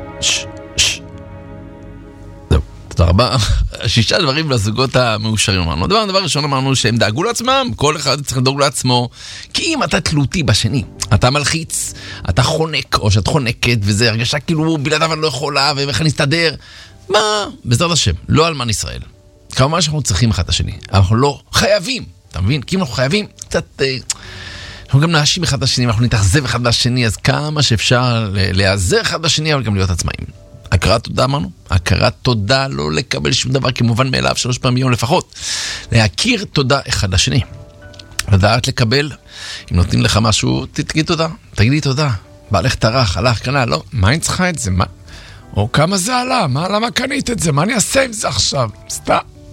זהו, תודה רבה. 6 דברים לזוגות המאושרים אמרנו. דבר ראשון אמרנו שהם דאגו לעצמם, כל אחד צריך לדאוג לעצמו, כי אם אתה תלותי בשני, אתה מלחיץ, אתה חונק, או שאת חונקת, וזה הרגשה כאילו בלעדיו אני לא יכולה, ואיך נסתדר, מה? בעזרת השם, לא אלמן ישראל. כמובן שאנחנו צריכים אחד את השני, אנחנו לא חייבים, אתה מבין? כי אם אנחנו חייבים, קצת, אנחנו גם נאשים אחד את השני, אנחנו נתאכזב אחד בשני, אז כמה שאפשר להיעזר אחד בשני, אבל גם להיות עצמאים. הכרת תודה אמרנו, הכרת תודה, לא לקבל שום דבר כמובן מאליו 3 פעמים ביום לפחות, להכיר תודה אחד לשני, לדעת לקבל, אם נותנים לך משהו, תגיד תודה, תגידי תודה, בעלך טרח, הלך, קנה, לא, מה אני צריכה את זה, מה? או כמה זה עלה, למה קנית את זה, מה אני אעשה עם זה עכשיו, סתם,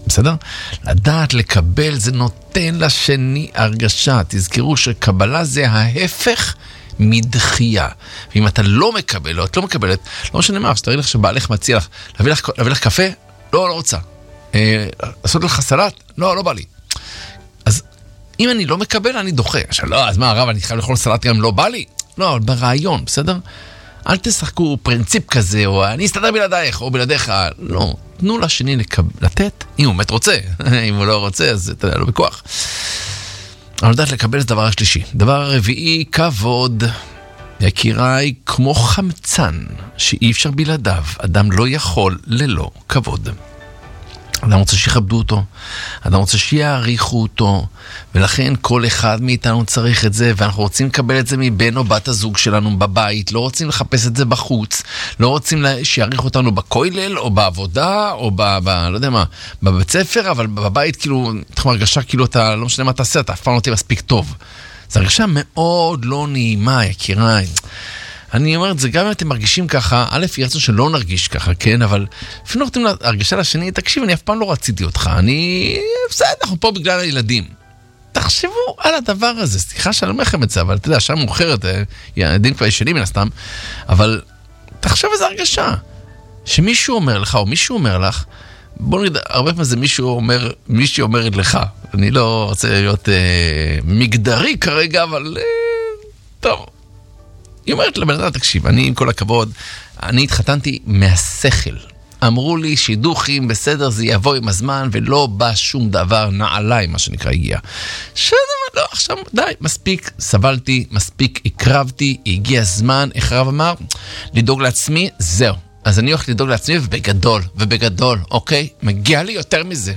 בסדר? לדעת לקבל זה נותן לשני הרגשה. תזכרו שקבלה זה ההפך מדחייה. ואם אתה לא מקבל או את לא מקבלת, לא משנה מה, שתראי לך שבעלך מציע לך, להביא לך קפה? לא רוצה. לעשות לך סלט? לא בא לי. אז אם אני לא מקבל, אני דוחה. עכשיו לא, אז מה הרב, אני חייב לאכול סלט גם אם לא בא לי? לא, אבל ברעיון, בסדר? אל תשחקו פרינציפ כזה, או אני אסתדר בלעדייך, או בלעדיך. לא, תנו לשני לתת, אם הוא באמת רוצה. אם הוא לא רוצה, אז אתה יודע, לא בכוח. אבל לדעת לקבל זה דבר השלישי. דבר הרביעי, כבוד. יקיריי, כמו חמצן, שאי אפשר בלעדיו. אדם לא יכול ללא כבוד. אדם רוצה שיכבדו אותו, אדם רוצה שיעריכו אותו, ולכן כל אחד מאיתנו צריך את זה, ואנחנו רוצים לקבל את זה מבן או בת הזוג שלנו בבית, לא רוצים לחפש את זה בחוץ, לא רוצים שיעריך אותנו בכולל, או בעבודה, או לא יודע מה, בבית ספר, אבל בבית כאילו, תחום הרגשה כאילו אתה לא משנה מה תעשה, אתה אף פעם לא תהיה מספיק טוב. זו הרגשה מאוד לא נעימה, יקיריי. אני אומר את זה, גם אם אתם מרגישים ככה, א', ירצו שלא נרגיש ככה, כן? אבל לפעמים נותנים להרגשה לשני, תקשיב, אני אף פעם לא רציתי אותך, בסדר, אנחנו פה בגלל הילדים. תחשבו על הדבר הזה, סליחה שאני אומר לכם את זה, אבל אתה יודע, שעה מאוחרת, ילדים כבר ישנים מן הסתם, אבל תחשב איזו הרגשה, שמישהו אומר לך, או מישהו אומר לך, בוא נגיד, הרבה פעמים זה מישהו אומרת לך, אני לא רוצה להיות מגדרי כרגע, אבל טוב. היא אומרת לבן אדם, תקשיב, אני עם כל הכבוד, אני התחתנתי מהשכל. אמרו לי שידוכים, בסדר, זה יבוא עם הזמן, ולא בא שום דבר נעליי, מה שנקרא, הגיע. לא, עכשיו, די, מספיק סבלתי, מספיק הקרבתי, הגיע הזמן, איך הרב אמר? לדאוג לעצמי, זהו. אז אני הולך לדאוג לעצמי, ובגדול, אוקיי? מגיע לי יותר מזה.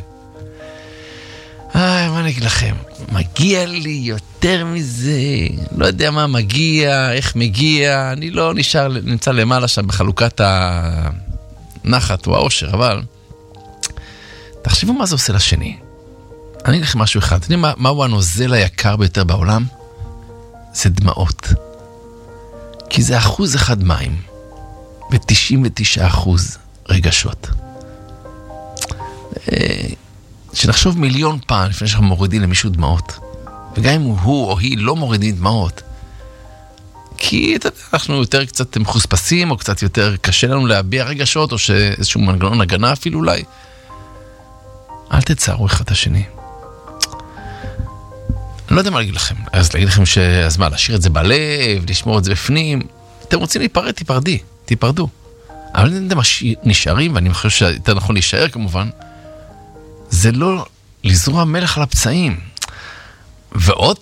מה אני אגיד לכם? מגיע לי יותר מזה, לא יודע מה מגיע, איך מגיע, אני לא נמצא למעלה שם בחלוקת הנחת או האושר, אבל תחשבו מה זה עושה לשני. אני אגיד לכם משהו אחד, אתם יודעים מהו הנוזל היקר ביותר בעולם? זה דמעות. כי זה 1% מים, ו99% רגשות. שנחשוב מיליון פעם לפני שאנחנו מורידים למישהו דמעות. וגם אם הוא או היא לא מורידים דמעות. כי אנחנו יותר קצת מחוספסים, או קצת יותר קשה לנו להביע רגשות, או שאיזשהו מנגנון הגנה אפילו אולי. אל תצערו אחד את השני. אני לא יודע מה להגיד לכם. אז להגיד לכם אז מה, להשאיר את זה בלב, לשמור את זה בפנים. אתם רוצים להיפרד, תיפרדו. אבל אם אתם נשארים, ואני חושב שיותר נכון להישאר כמובן, זה לא לזרוע מלח על הפצעים. ועוד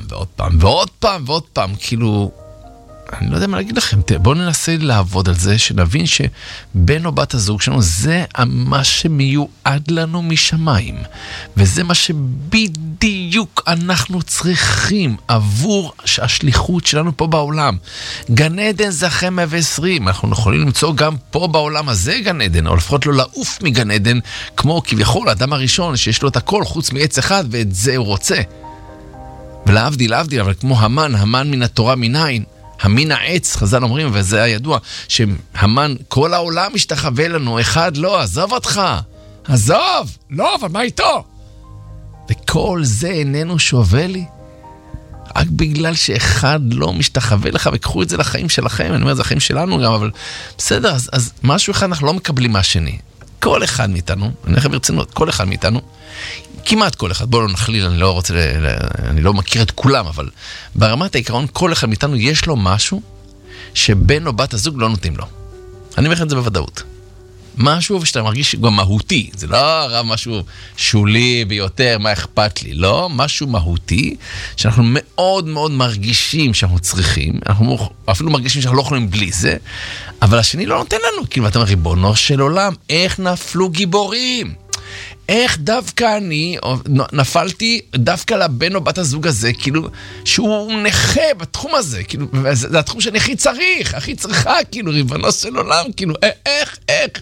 פעם, כאילו, אני לא יודע מה להגיד לכם, בואו ננסה לעבוד על זה, שנבין שבן או בת הזוג שלנו, זה מה שמיועד לנו משמיים, וזה מה שבדיוק אנחנו צריכים עבור השליחות שלנו פה בעולם. גן עדן זה אחרי 120, אנחנו יכולים למצוא גם פה בעולם הזה גן עדן, או לפחות לא לעוף מגן עדן, כמו כביכול האדם הראשון שיש לו את הכל חוץ מעץ אחד, ואת זה הוא רוצה. ולהבדיל, אבל כמו המן מן התורה מנין, המין העץ, חז"ל אומרים, וזה הידוע, שהמן, כל העולם משתחווה לנו, אחד לא, עזוב אותך, לא, אבל מה איתו? וכל זה איננו שווה לי, רק בגלל שאחד לא משתחווה לך, וקחו את זה לחיים שלכם, אני אומר, זה החיים שלנו גם, אבל בסדר, אז משהו אחד אנחנו לא מקבלים מהשני, כל אחד מאיתנו, אני לכם ברצינות, כל אחד מאיתנו, כמעט כל אחד, בואו לא נכליל, אני לא מכיר את כולם, אבל ברמת העיקרון, כל אחד מאיתנו יש לו משהו שבן או בת הזוג לא נותנים לו. אני אומר את זה בוודאות. משהו שאתה מרגיש גם מהותי, זה לא רב משהו שולי ביותר, מה אכפת לי, לא, משהו מהותי, שאנחנו מאוד מאוד מרגישים שאנחנו צריכים, אנחנו אפילו מרגישים שאנחנו לא יכולים בלי זה, אבל השני לא נותן לנו, כאילו אתה אומר, ריבונו של עולם, איך נפלו גיבורים? איך דווקא אני נפלתי דווקא לבן או בת הזוג הזה, כאילו, שהוא נכה בתחום הזה, כאילו, זה התחום שאני הכי צריכה, כאילו, ריבונו של עולם, כאילו, איך?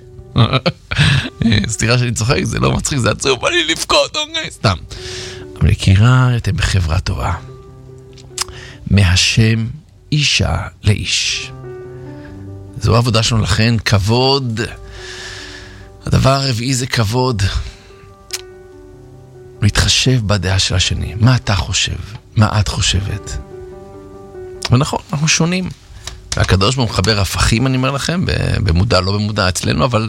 סליחה שאני צוחק, זה לא מצחיק, זה עצוב, בא לי לבכות, סתם. אבל הכירה, אתם בחברה טובה. מהשם אישה לאיש. זו העבודה שלנו לכן, כבוד. הדבר הרביעי זה כבוד. להתחשב בדעה של השני. מה אתה חושב? מה את חושבת? ונכון, אנחנו שונים. והקדוש ברוך הוא מחבר הפכים, אני אומר לכם, במודע, לא במודע אצלנו, אבל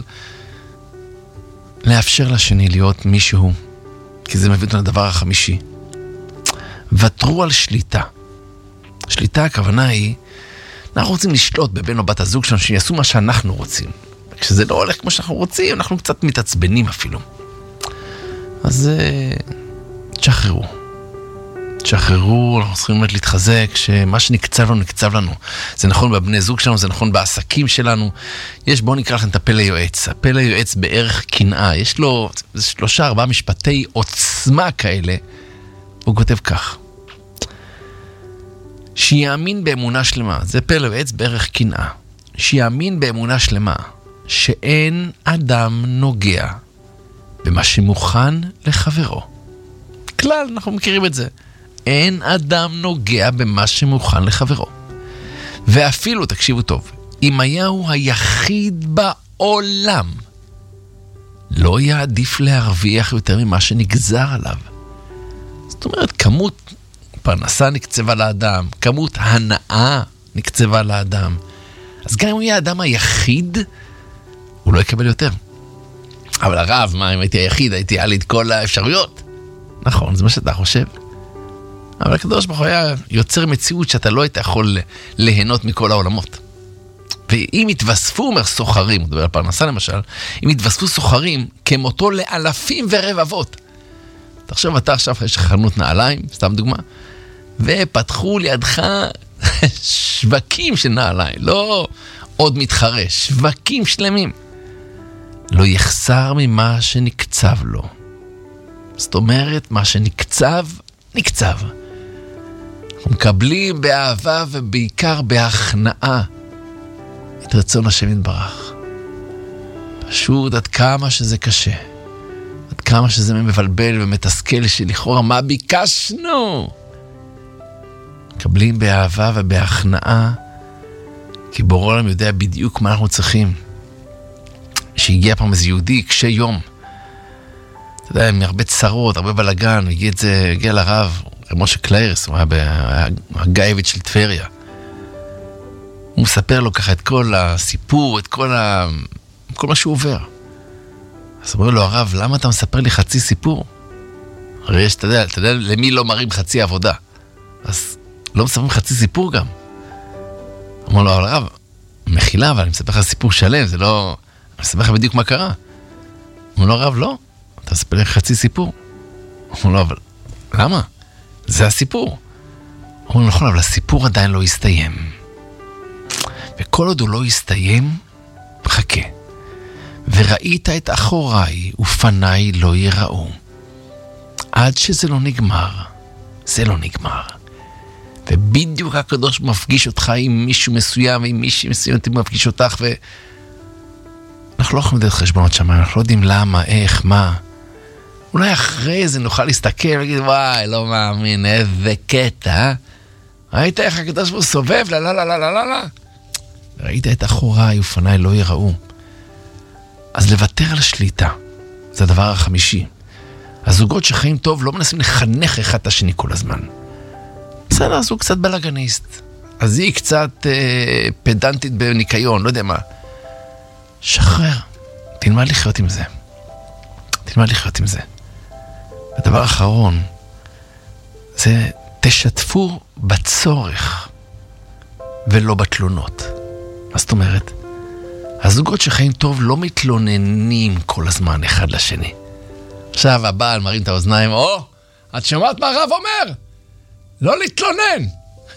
לאפשר לשני להיות מישהו, כי זה מביא אותנו לדבר החמישי. ותרו על שליטה. שליטה, הכוונה היא, אנחנו רוצים לשלוט בבן או בת הזוג שלנו, שיעשו מה שאנחנו רוצים. כשזה לא הולך כמו שאנחנו רוצים, אנחנו קצת מתעצבנים אפילו. אז תשחררו. תשחררו, אנחנו צריכים באמת להתחזק, שמה שנקצב לנו, נקצב לנו. זה נכון בבני זוג שלנו, זה נכון בעסקים שלנו. בואו נקרא לכם את הפה ליועץ. הפה ליועץ בערך קנאה. יש לו 3-4 משפטי עוצמה כאלה. הוא כותב כך. שיאמין באמונה שלמה, זה פה ליועץ בערך קנאה. שיאמין באמונה שלמה, שאין אדם נוגע במה שמוכן לחברו. כלל, אנחנו מכירים את זה. אין אדם נוגע במה שמוכן לחברו. ואפילו, תקשיבו טוב, אם היה הוא היחיד בעולם, לא יעדיף להרוויח יותר ממה שנגזר עליו. זאת אומרת, כמות פרנסה נקצבה לאדם, כמות הנאה נקצבה לאדם. אז גם אם הוא יהיה האדם היחיד, הוא לא יקבל יותר. אבל הרב, מה, אם הייתי היחיד, היה לי את כל האפשרויות. נכון, זה מה שאתה חושב. אבל הקדוש ברוך הוא היה יוצר מציאות שאתה לא היית יכול ליהנות מכל העולמות. ואם התווספו, אומר סוחרים, הוא מדבר על פרנסה למשל, אם התווספו סוחרים כמותו לאלפים ורבבות. תחשוב, אתה עכשיו יש חנות נעליים, סתם דוגמה, ופתחו לידך שווקים של נעליים, לא עוד מתחרה, שווקים שלמים. לא יחסר ממה שנקצב לו. זאת אומרת, מה שנקצב, נקצב. אנחנו מקבלים באהבה ובעיקר בהכנעה את רצון השם יתברך. פשוט עד כמה שזה קשה, עד כמה שזה מבלבל ומתסכל שלכאורה מה ביקשנו. מקבלים באהבה ובהכנעה, כי בורא עולם יודע בדיוק מה אנחנו צריכים. שהגיע פעם איזה יהודי קשה יום, אתה יודע, עם הרבה צרות, הרבה בלגן, הגיע לרב, משה קליירס, הוא היה הגאיבית של טבריה. הוא מספר לו ככה את כל הסיפור, את כל מה שהוא עובר. אז אומר לו, הרב, למה אתה מספר לי חצי סיפור? הרי יש, אתה יודע, למי לא מראים חצי עבודה? אז לא מספרים חצי סיפור גם. אומר לו, הרב, מחילה, אבל אני מספר לך סיפור שלם, זה לא... אני מספר לך בדיוק מה קרה. אומר לו, הרב, לא. אתה מספר לך חצי סיפור. אומר לו, אבל למה? זה הסיפור. אומר לו, נכון, אבל הסיפור עדיין לא הסתיים. וכל עוד הוא לא הסתיים, חכה. וראית את אחוריי ופניי לא יראו. עד שזה לא נגמר, זה לא נגמר. ובדיוק הקדוש מפגיש אותך עם מישהו מסוים, ועם מישהו מסוים מפגיש אותך, אנחנו לא יכולים לדעת חשבונות שמיים, אנחנו לא יודעים למה, איך, מה. אולי אחרי זה נוכל להסתכל ולהגיד, וואי, לא מאמין, איזה קטע. ראית איך הקדוש ברוך הוא סובב, לא. ראית את אחוריי ופניי לא יראו. אז לוותר על השליטה, זה הדבר החמישי. הזוגות שחיים טוב לא מנסים לחנך אחד את השני כל הזמן. בסדר, אז הוא קצת בלגניסט. אז היא קצת פדנטית בניקיון, לא יודע מה. שחרר, תלמד לחיות עם זה. תלמד לחיות עם זה. הדבר האחרון, זה תשתפו בצורך ולא בתלונות. מה זאת אומרת? הזוגות שחיים טוב לא מתלוננים כל הזמן אחד לשני. עכשיו הבעל מרים את האוזניים, את שמעת מה הרב אומר? לא להתלונן.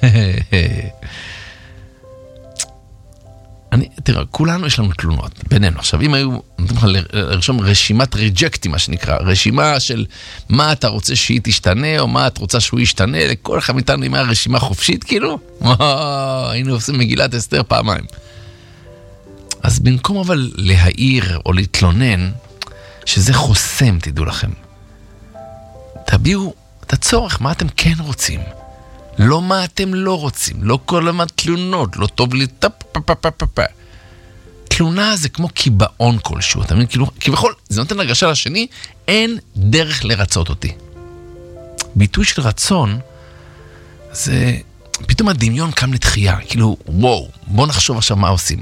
תראה, כולנו יש לנו תלונות בינינו. עכשיו, אם היו לרשום רשימת ריג'קטים, מה שנקרא, רשימה של מה אתה רוצה שהיא תשתנה, או מה את רוצה שהוא ישתנה, לכל אחד מאיתנו עם הרשימה חופשית, כאילו, היינו עושים מגילת אסתר פעמיים. אז במקום אבל להעיר או להתלונן, שזה חוסם, תדעו לכם. תביאו את הצורך, מה אתם כן רוצים. לא מה אתם לא רוצים, לא כל התלונות, לא טוב לי, תלונה זה כמו קיבעון כלשהו, אתה מבין? כאילו, כביכול, זה נותן הרגשה לשני, אין דרך לרצות אותי. ביטוי של רצון, זה פתאום הדמיון קם לתחייה, כאילו, וואו, בוא נחשוב עכשיו מה עושים.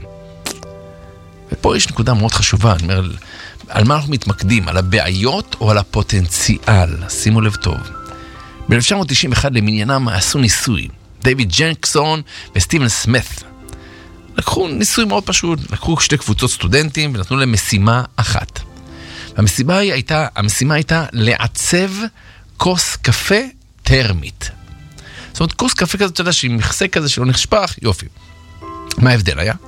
ופה יש נקודה מאוד חשובה, אני אומר, על מה אנחנו מתמקדים, על הבעיות או על הפוטנציאל, שימו לב טוב. ב-1991 למניינם עשו ניסוי, דיוויד ג'נקסון וסטיבן סמית. לקחו ניסוי מאוד פשוט, לקחו שתי קבוצות סטודנטים ונתנו להם משימה אחת. המשימה הייתה לעצב כוס קפה טרמית. זאת אומרת, כוס קפה כזה, אתה יודע, שהיא מכסה כזה שלא נשפך, יופי. מה ההבדל היה?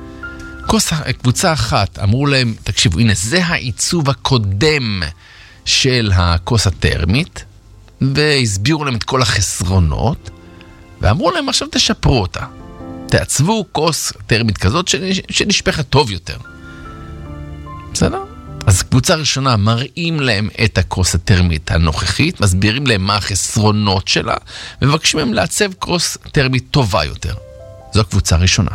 קבוצה אחת אמרו להם, תקשיבו, הנה, זה העיצוב הקודם של הכוס הטרמית, והסבירו להם את כל החסרונות, ואמרו להם, עכשיו תשפרו אותה. תעצבו כוס טרמית כזאת שנשפכת טוב יותר. בסדר? אז קבוצה ראשונה מראים להם את הכוס הטרמית הנוכחית, מסבירים להם מה החסרונות שלה, ומבקשים להם לעצב כוס טרמית טובה יותר. זו הקבוצה הראשונה.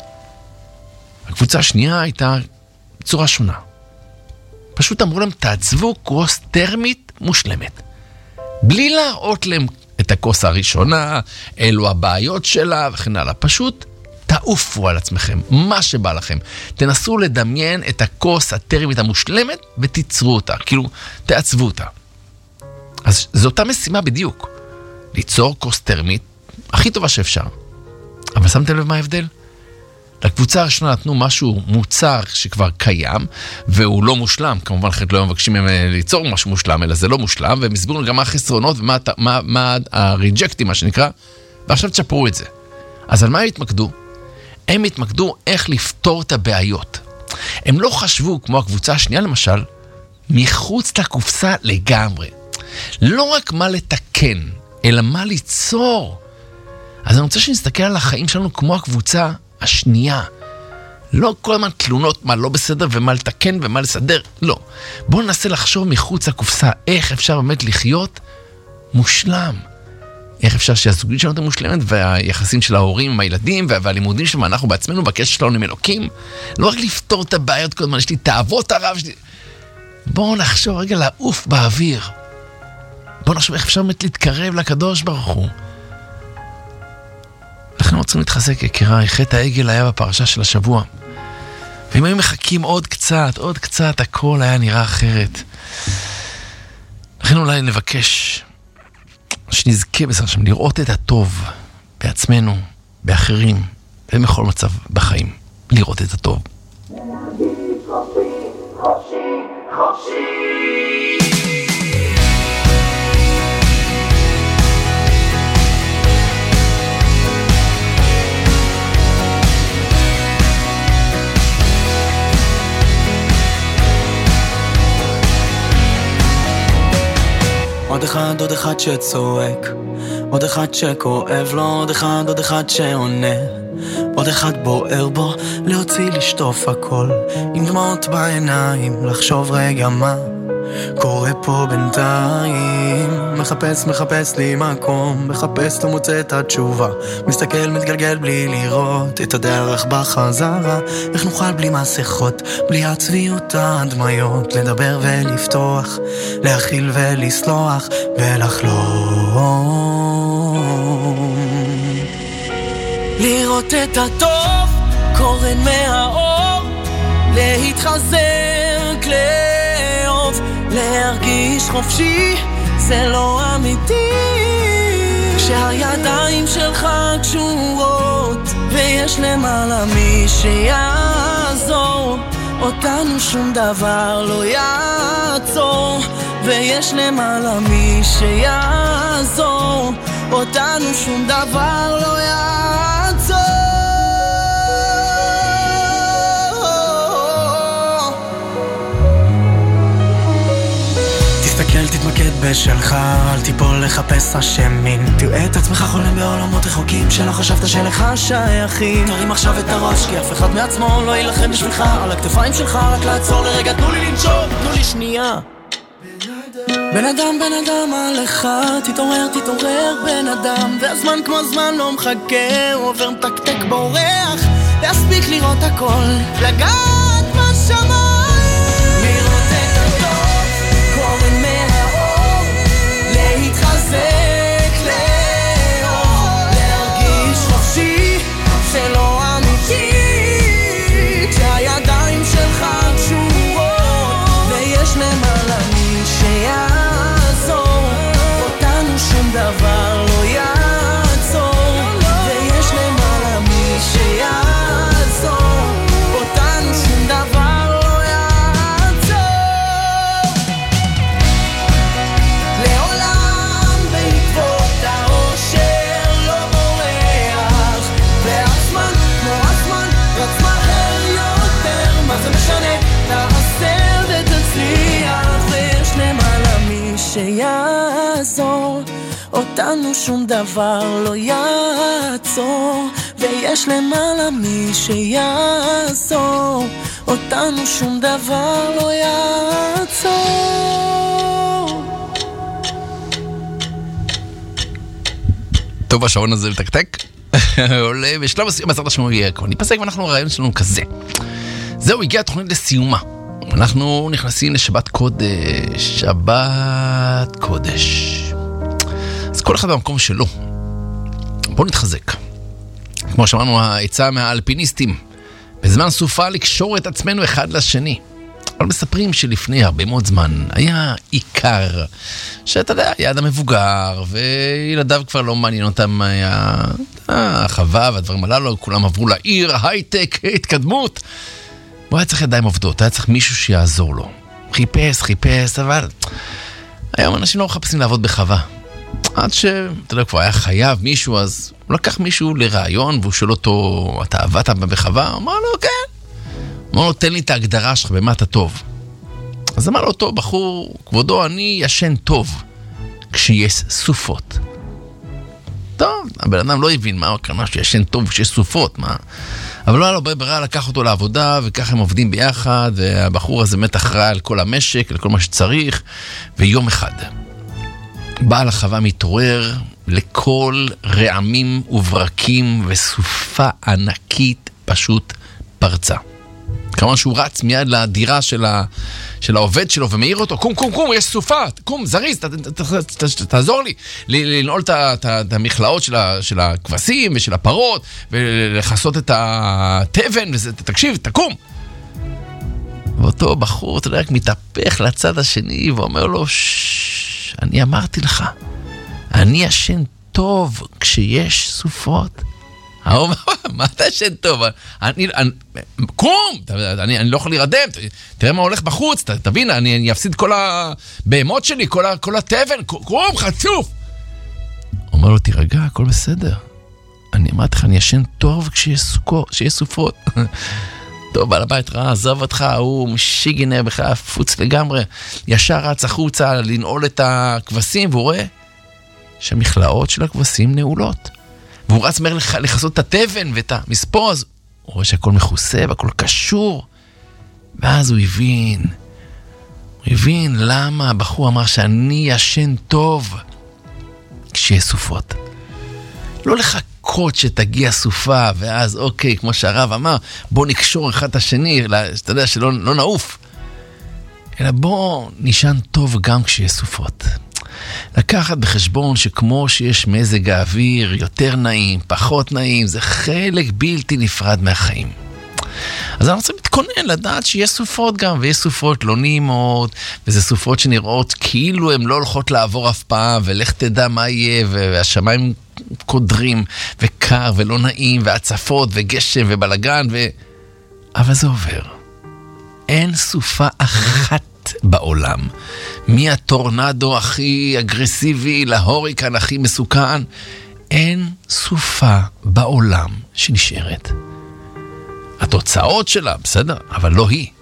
הקבוצה השנייה הייתה צורה שונה. פשוט אמרו להם, תעצבו כוס טרמית מושלמת. בלי להראות להם את הכוס הראשונה, אלו הבעיות שלה וכן הלאה. פשוט תעופו על עצמכם, מה שבא לכם. תנסו לדמיין את הכוס הטרמית המושלמת ותיצרו אותה, כאילו תעצבו אותה. אז זו אותה משימה בדיוק. ליצור כוס טרמית הכי טובה שאפשר. אבל שמתם לב מה ההבדל? לקבוצה הראשונה נתנו משהו מוצר שכבר קיים, והוא לא מושלם. כמובן, אחרת לא מבקשים מהם ליצור משהו מושלם, אלא זה לא מושלם, והם הסבירו גם מה החסרונות ומה הריג'קטים, מה שנקרא, ועכשיו תשפרו את זה. אז על מה הם התמקדו? הם התמקדו איך לפתור את הבעיות. הם לא חשבו, כמו הקבוצה השנייה למשל, מחוץ לקופסה לגמרי. לא רק מה לתקן, אלא מה ליצור. אז אני רוצה שנסתכל על החיים שלנו כמו הקבוצה השנייה. לא כל הזמן תלונות מה לא בסדר ומה לתקן ומה לסדר. לא. בואו ננסה לחשוב מחוץ לקופסה איך אפשר באמת לחיות מושלם. איך אפשר שהזוגית שלנו תהיה מושלמת והיחסים של ההורים עם הילדים והלימודים שלנו, אנחנו בעצמנו בקשר שלנו עם אלוקים. לא רק לפתור את הבעיות כל הזמן, יש לי תאוות הרב שלי. בואו נחשוב רגע לעוף באוויר. בואו נחשוב איך אפשר באמת להתקרב לקדוש ברוך הוא. אנחנו רוצים להתחזק, יקירה, חטא העגל היה בפרשה של השבוע. ואם היו מחכים עוד קצת, הכל היה נראה אחרת. לכן אולי נבקש שנזכה בסדר שם לראות את הטוב בעצמנו, באחרים, ובכל מצב בחיים. לראות את הטוב. עוד אחד שצועק, עוד אחד שכואב לו, עוד אחד שעונה, עוד אחד בוער בו, להוציא לשטוף הכל, עם דמעות בעיניים, לחשוב רגע מה קורה פה בינתיים. מחפש לי מקום, מחפש לא מוצא את התשובה, מסתכל מתגלגל בלי לראות את הדרך בחזרה. איך נוכל בלי מסכות, בלי הצביעות הדמיות, לדבר ולפתוח, להכיל ולסלוח ולחלום, לראות את הטוב קורן מהאור, להתחזק לאהוב, להרגיש חופשי, זה לא אמיתי כשהידיים שלך קשורות ויש למעלה מי שיעזור אותנו, שום דבר לא יעצור, ויש למעלה מי שיעזור אותנו, שום דבר לא יעצור. תסתכל, תתמקד בשלך, אל תיפול לחפש אשמים, תראה את עצמך חולם בעולמות רחוקים שלא חשבת שלך שייכים. תרים עכשיו את הראש כי אף אחד מעצמו לא ילחם בשבילך, על הכתפיים שלך רק לעצור לרגע, תנו לי לנשום, תנו לי שנייה. בן אדם עליך, תתעורר בן אדם, והזמן כמו זמן לא מחכה, הוא עובר מתקתק בורח, להספיק לראות הכל, לגעת בשמיים, לראות את הטוב קורן מהאור, להתחזק שיעזור, אותנו שום דבר לא יעצור, ויש למעלה מי שיעזור, אותנו שום דבר לא יעצור. טוב, השעון הזה לתקתק עולה בשלב הסיום בעזרת השם יהיה כבר ניפסק, ואנחנו הרעיון שלנו כזה. זהו, הגיעה התוכנית לסיומה, אנחנו נכנסים לשבת קודש. שבת קודש, אז כל אחד במקום שלו. בואו נתחזק, כמו שאמרנו, העצה מהאלפיניסטים, בזמן סופה לקשור את עצמנו אחד לשני. אבל מספרים שלפני הרבה מאוד זמן היה עיקר, שאתה יודע, היה אדם מבוגר, וילדיו כבר לא מעניין אותם, היה החווה והדברים הללו, כולם עברו לעיר, הייטק, התקדמות. הוא היה צריך ידיים עובדות, היה צריך מישהו שיעזור לו. חיפש, אבל היום אנשים לא מחפשים לעבוד בחווה. עד שאתה יודע, כבר היה חייב מישהו, אז הוא לקח מישהו לרעיון, והוא שואל אותו, אתה עבדת בחווה? הוא אמר לו, כן. אמר לו, תן לי את ההגדרה שלך, במה אתה טוב. אז אמר לו, טוב, בחור, כבודו, אני ישן טוב כשיש סופות. טוב, הבן אדם לא הבין מה הקרנה שישן טוב כשיש סופות, מה? אבל לא היה לו ברירה, לקח אותו לעבודה, וככה הם עובדים ביחד, והבחור הזה באמת אחראי על כל המשק, על כל מה שצריך, ויום אחד בעל החווה מתעורר לכל רעמים וברקים, וסופה ענקית פשוט פרצה. כמובן שהוא רץ מיד לדירה של העובד שלו ומעיר אותו, קום, יש סופה, קום, זריז, תעזור לי לנעול את המכלאות של הכבשים ושל הפרות, ולחסות את הטבן, תקשיב, תקום. ואותו בחור, אתה יודע, רק מתהפך לצד השני ואומר לו, אני אמרתי לך, אני ישן טוב כשיש סופות. מה אתה ישן טוב? קום! אני לא יכול להירדם, תראה מה הולך בחוץ, תבין, אני אפסיד כל הבהמות שלי, כל הטבן, קום, חצוף! אומר לו, תירגע, הכל בסדר. אני אמרתי לך, אני ישן טוב כשיש סופות. טוב, בעל הבית רע, עזוב אותך, הוא משיגינר בכלל, פוץ לגמרי. ישר רץ החוצה לנעול את הכבשים, והוא רואה שהמכלאות של הכבשים נעולות. והוא רץ מהר לחסות את הטבן ואת המספור, אז הוא רואה שהכל מכוסה והכל קשור. ואז הוא הבין למה הבחור אמר שאני ישן טוב כשיש סופות. לא לחכות שתגיע סופה, ואז אוקיי, כמו שהרב אמר, בוא נקשור אחד את השני, שאתה יודע שלא נעוף. אלא בוא נשן טוב גם כשיש סופות. לקחת בחשבון שכמו שיש מזג האוויר, יותר נעים, פחות נעים, זה חלק בלתי נפרד מהחיים. אז אנחנו צריכים להתכונן, לדעת שיש סופות גם, ויש סופות לא נעימות, וזה סופות שנראות כאילו הן לא הולכות לעבור אף פעם, ולך תדע מה יהיה, והשמיים קודרים, וקר ולא נעים, והצפות, וגשם, ובלגן, אבל זה עובר. אין סופה אחת בעולם, מהטורנדו הכי אגרסיבי להוריקן הכי מסוכן, אין סופה בעולם שנשארת. התוצאות שלה, בסדר, אבל לא היא.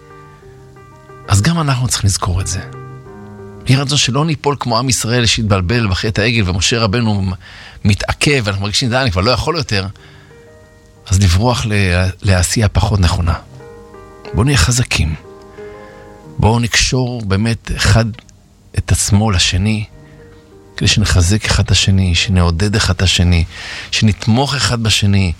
אז גם אנחנו צריכים לזכור את זה. יהיה רצון שלא ניפול כמו עם ישראל שהתבלבל בחטא העגל, ומשה רבנו מתעכב, ואנחנו מרגישים, אני כבר לא יכול יותר, אז לברוח לעשייה פחות נכונה. בואו נהיה חזקים. בואו נקשור באמת אחד את עצמו לשני, כדי שנחזק אחד את השני, שנעודד אחד את השני, שנתמוך אחד בשני.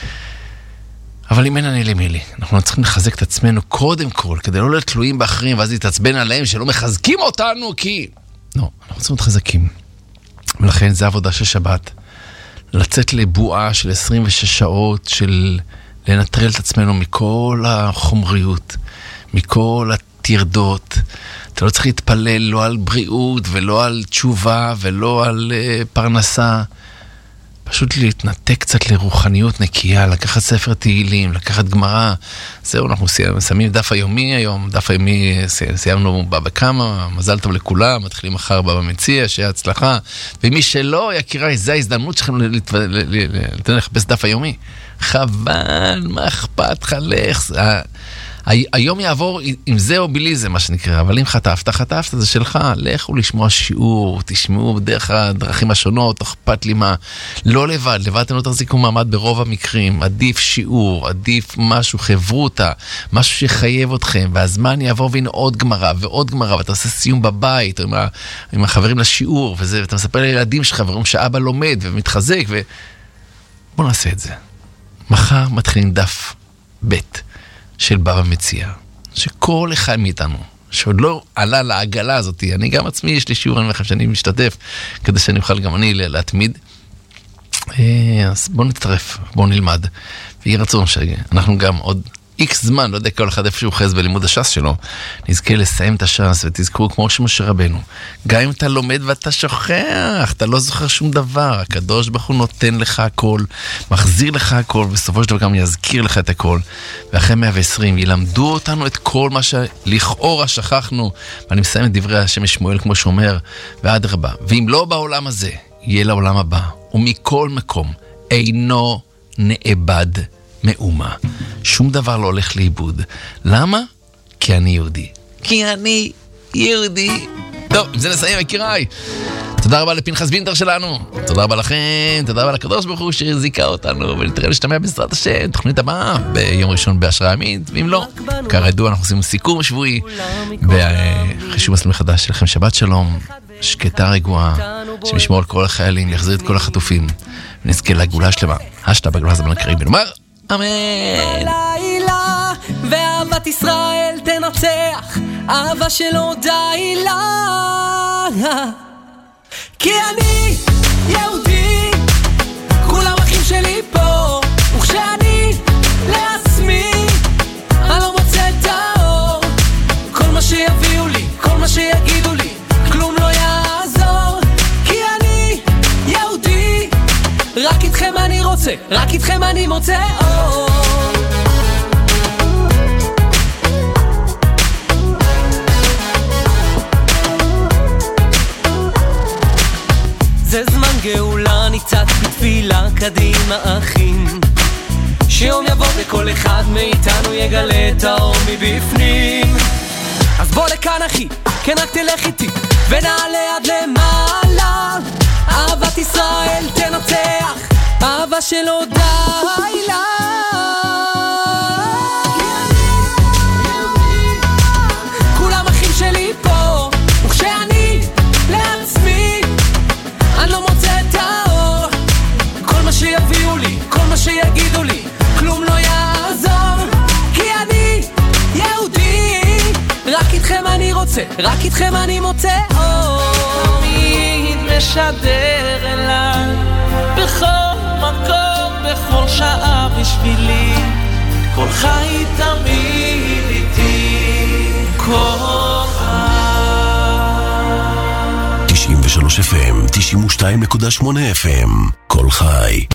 אבל אם אין אני למילי, אנחנו צריכים לחזק את עצמנו קודם כל, כדי לא להיות תלויים באחרים, ואז להתעצבן עליהם שלא מחזקים אותנו, כי... לא, אנחנו צריכים להיות חזקים. ולכן זה עבודה של שבת. לצאת לבועה של 26 שעות, של לנטרל את עצמנו מכל החומריות, מכל תרדות. אתה לא צריך להתפלל לא על בריאות ולא על תשובה ולא על פרנסה. פשוט להתנתק קצת לרוחניות נקייה, לקחת ספר תהילים, לקחת גמרא. זהו, אנחנו שמים דף היומי היום, דף היומי סיימנו בכמה, מזל טוב לכולם, מתחילים מחר במציע, שיהיה הצלחה. ומי שלא, יקירי, זה ההזדמנות שלכם לחפש דף היומי. חבל, מה אכפת לך לך? היום יעבור עם זה או בלי זה, מה שנקרא, אבל אם חטפת, זה שלך. לכו לשמוע שיעור, תשמעו דרך הדרכים השונות, אכפת לי מה. לא לבד אתם לא תחזיקו מעמד ברוב המקרים. עדיף שיעור, עדיף משהו, חברותה, משהו שיחייב אתכם, והזמן יעבור והנה עוד גמרא ועוד גמרא, ואתה עושה סיום בבית, או עם החברים לשיעור, וזה, ואתה מספר לילדים שלך, ואומרים שאבא לומד ומתחזק, בוא נעשה את זה. מחר מתחילים דף ב' של בבא מציע, שכל אחד מאיתנו, שעוד לא עלה לעגלה הזאת, אני גם עצמי, יש לי שיעור, אני אומר שאני משתתף, כדי שאני אוכל גם אני להתמיד. אז בואו נצטרף, בואו נלמד, ויהיה רצון שאנחנו גם עוד איקס זמן, לא יודע כל אחד איפה שהוא חז בלימוד הש"ס שלו, נזכה לסיים את הש"ס ותזכרו כמו שמשה רבנו, גם אם אתה לומד ואתה שוכח, אתה לא זוכר שום דבר, הקדוש ברוך הוא נותן לך הכל, מחזיר לך הכל, בסופו של דבר גם יזכיר לך את הכל, ואחרי 120 ילמדו אותנו את כל מה שלכאורה שכחנו, ואני מסיים את דברי השם שמואל כמו שאומר, ועד רבה, ואם לא בעולם הזה, יהיה לעולם הבא, ומכל מקום אינו נאבד מאומה. שום דבר לא הולך לאיבוד. למה? כי אני יהודי. כי אני יהודי. טוב, עם זה נסיים, יקיריי. תודה רבה לפנחס וינטר שלנו. תודה רבה לכם. תודה רבה לקדוש ברוך הוא שהזיקה אותנו. ונתראה להשתמע בעזרת השם. תוכנית הבאה ביום ראשון בהשראה ימית. ואם לא, כרדוע אנחנו עושים סיכום שבועי בחישוב מסלול מחדש שלכם. שבת שלום, שקטה רגועה, שמשמור על כל החיילים, יחזיר את כל החטופים. ונזכה לגאולה שלמה. השתה בגאולה זמן הקריב ונאמר אמן. לילה ואהבת ישראל תנצח, אהבה שלא די לה, כי אני יהודי, כולם אחים שלי פה, וכשאני לעצמי אני לא מוצא את האור, כל מה שיביאו לי, כל מה שיגידו לי, כלום לא יעזור, כי אני יהודי, רק איתכם אני רוצה, רק איתכם אני מוצא אור. זה זמן גאולה, ניצת בתפילה קדימה אחים, שיום יבוא וכל אחד מאיתנו יגלה את האור מבפנים. אז בוא לכאן אחי, כן רק תלך איתי ונעלה עד למעלה, אהבת ישראל תנצח, אהבה שלא די לה, כולם אחים שלי פה, וכשאני לעצמי אני לא מוצא את האור, כל מה שיביאו לי, כל מה שיגידו לי, כלום לא יעזור, כי אני יהודי, רק איתכם אני רוצה, רק איתכם אני מוצא אור. תמיד משדר אליי, בכל מקום, בכל שעה בשבילי, כל חי תמיד איתי, כל חי 93 FM, 92.8 FM, כל חי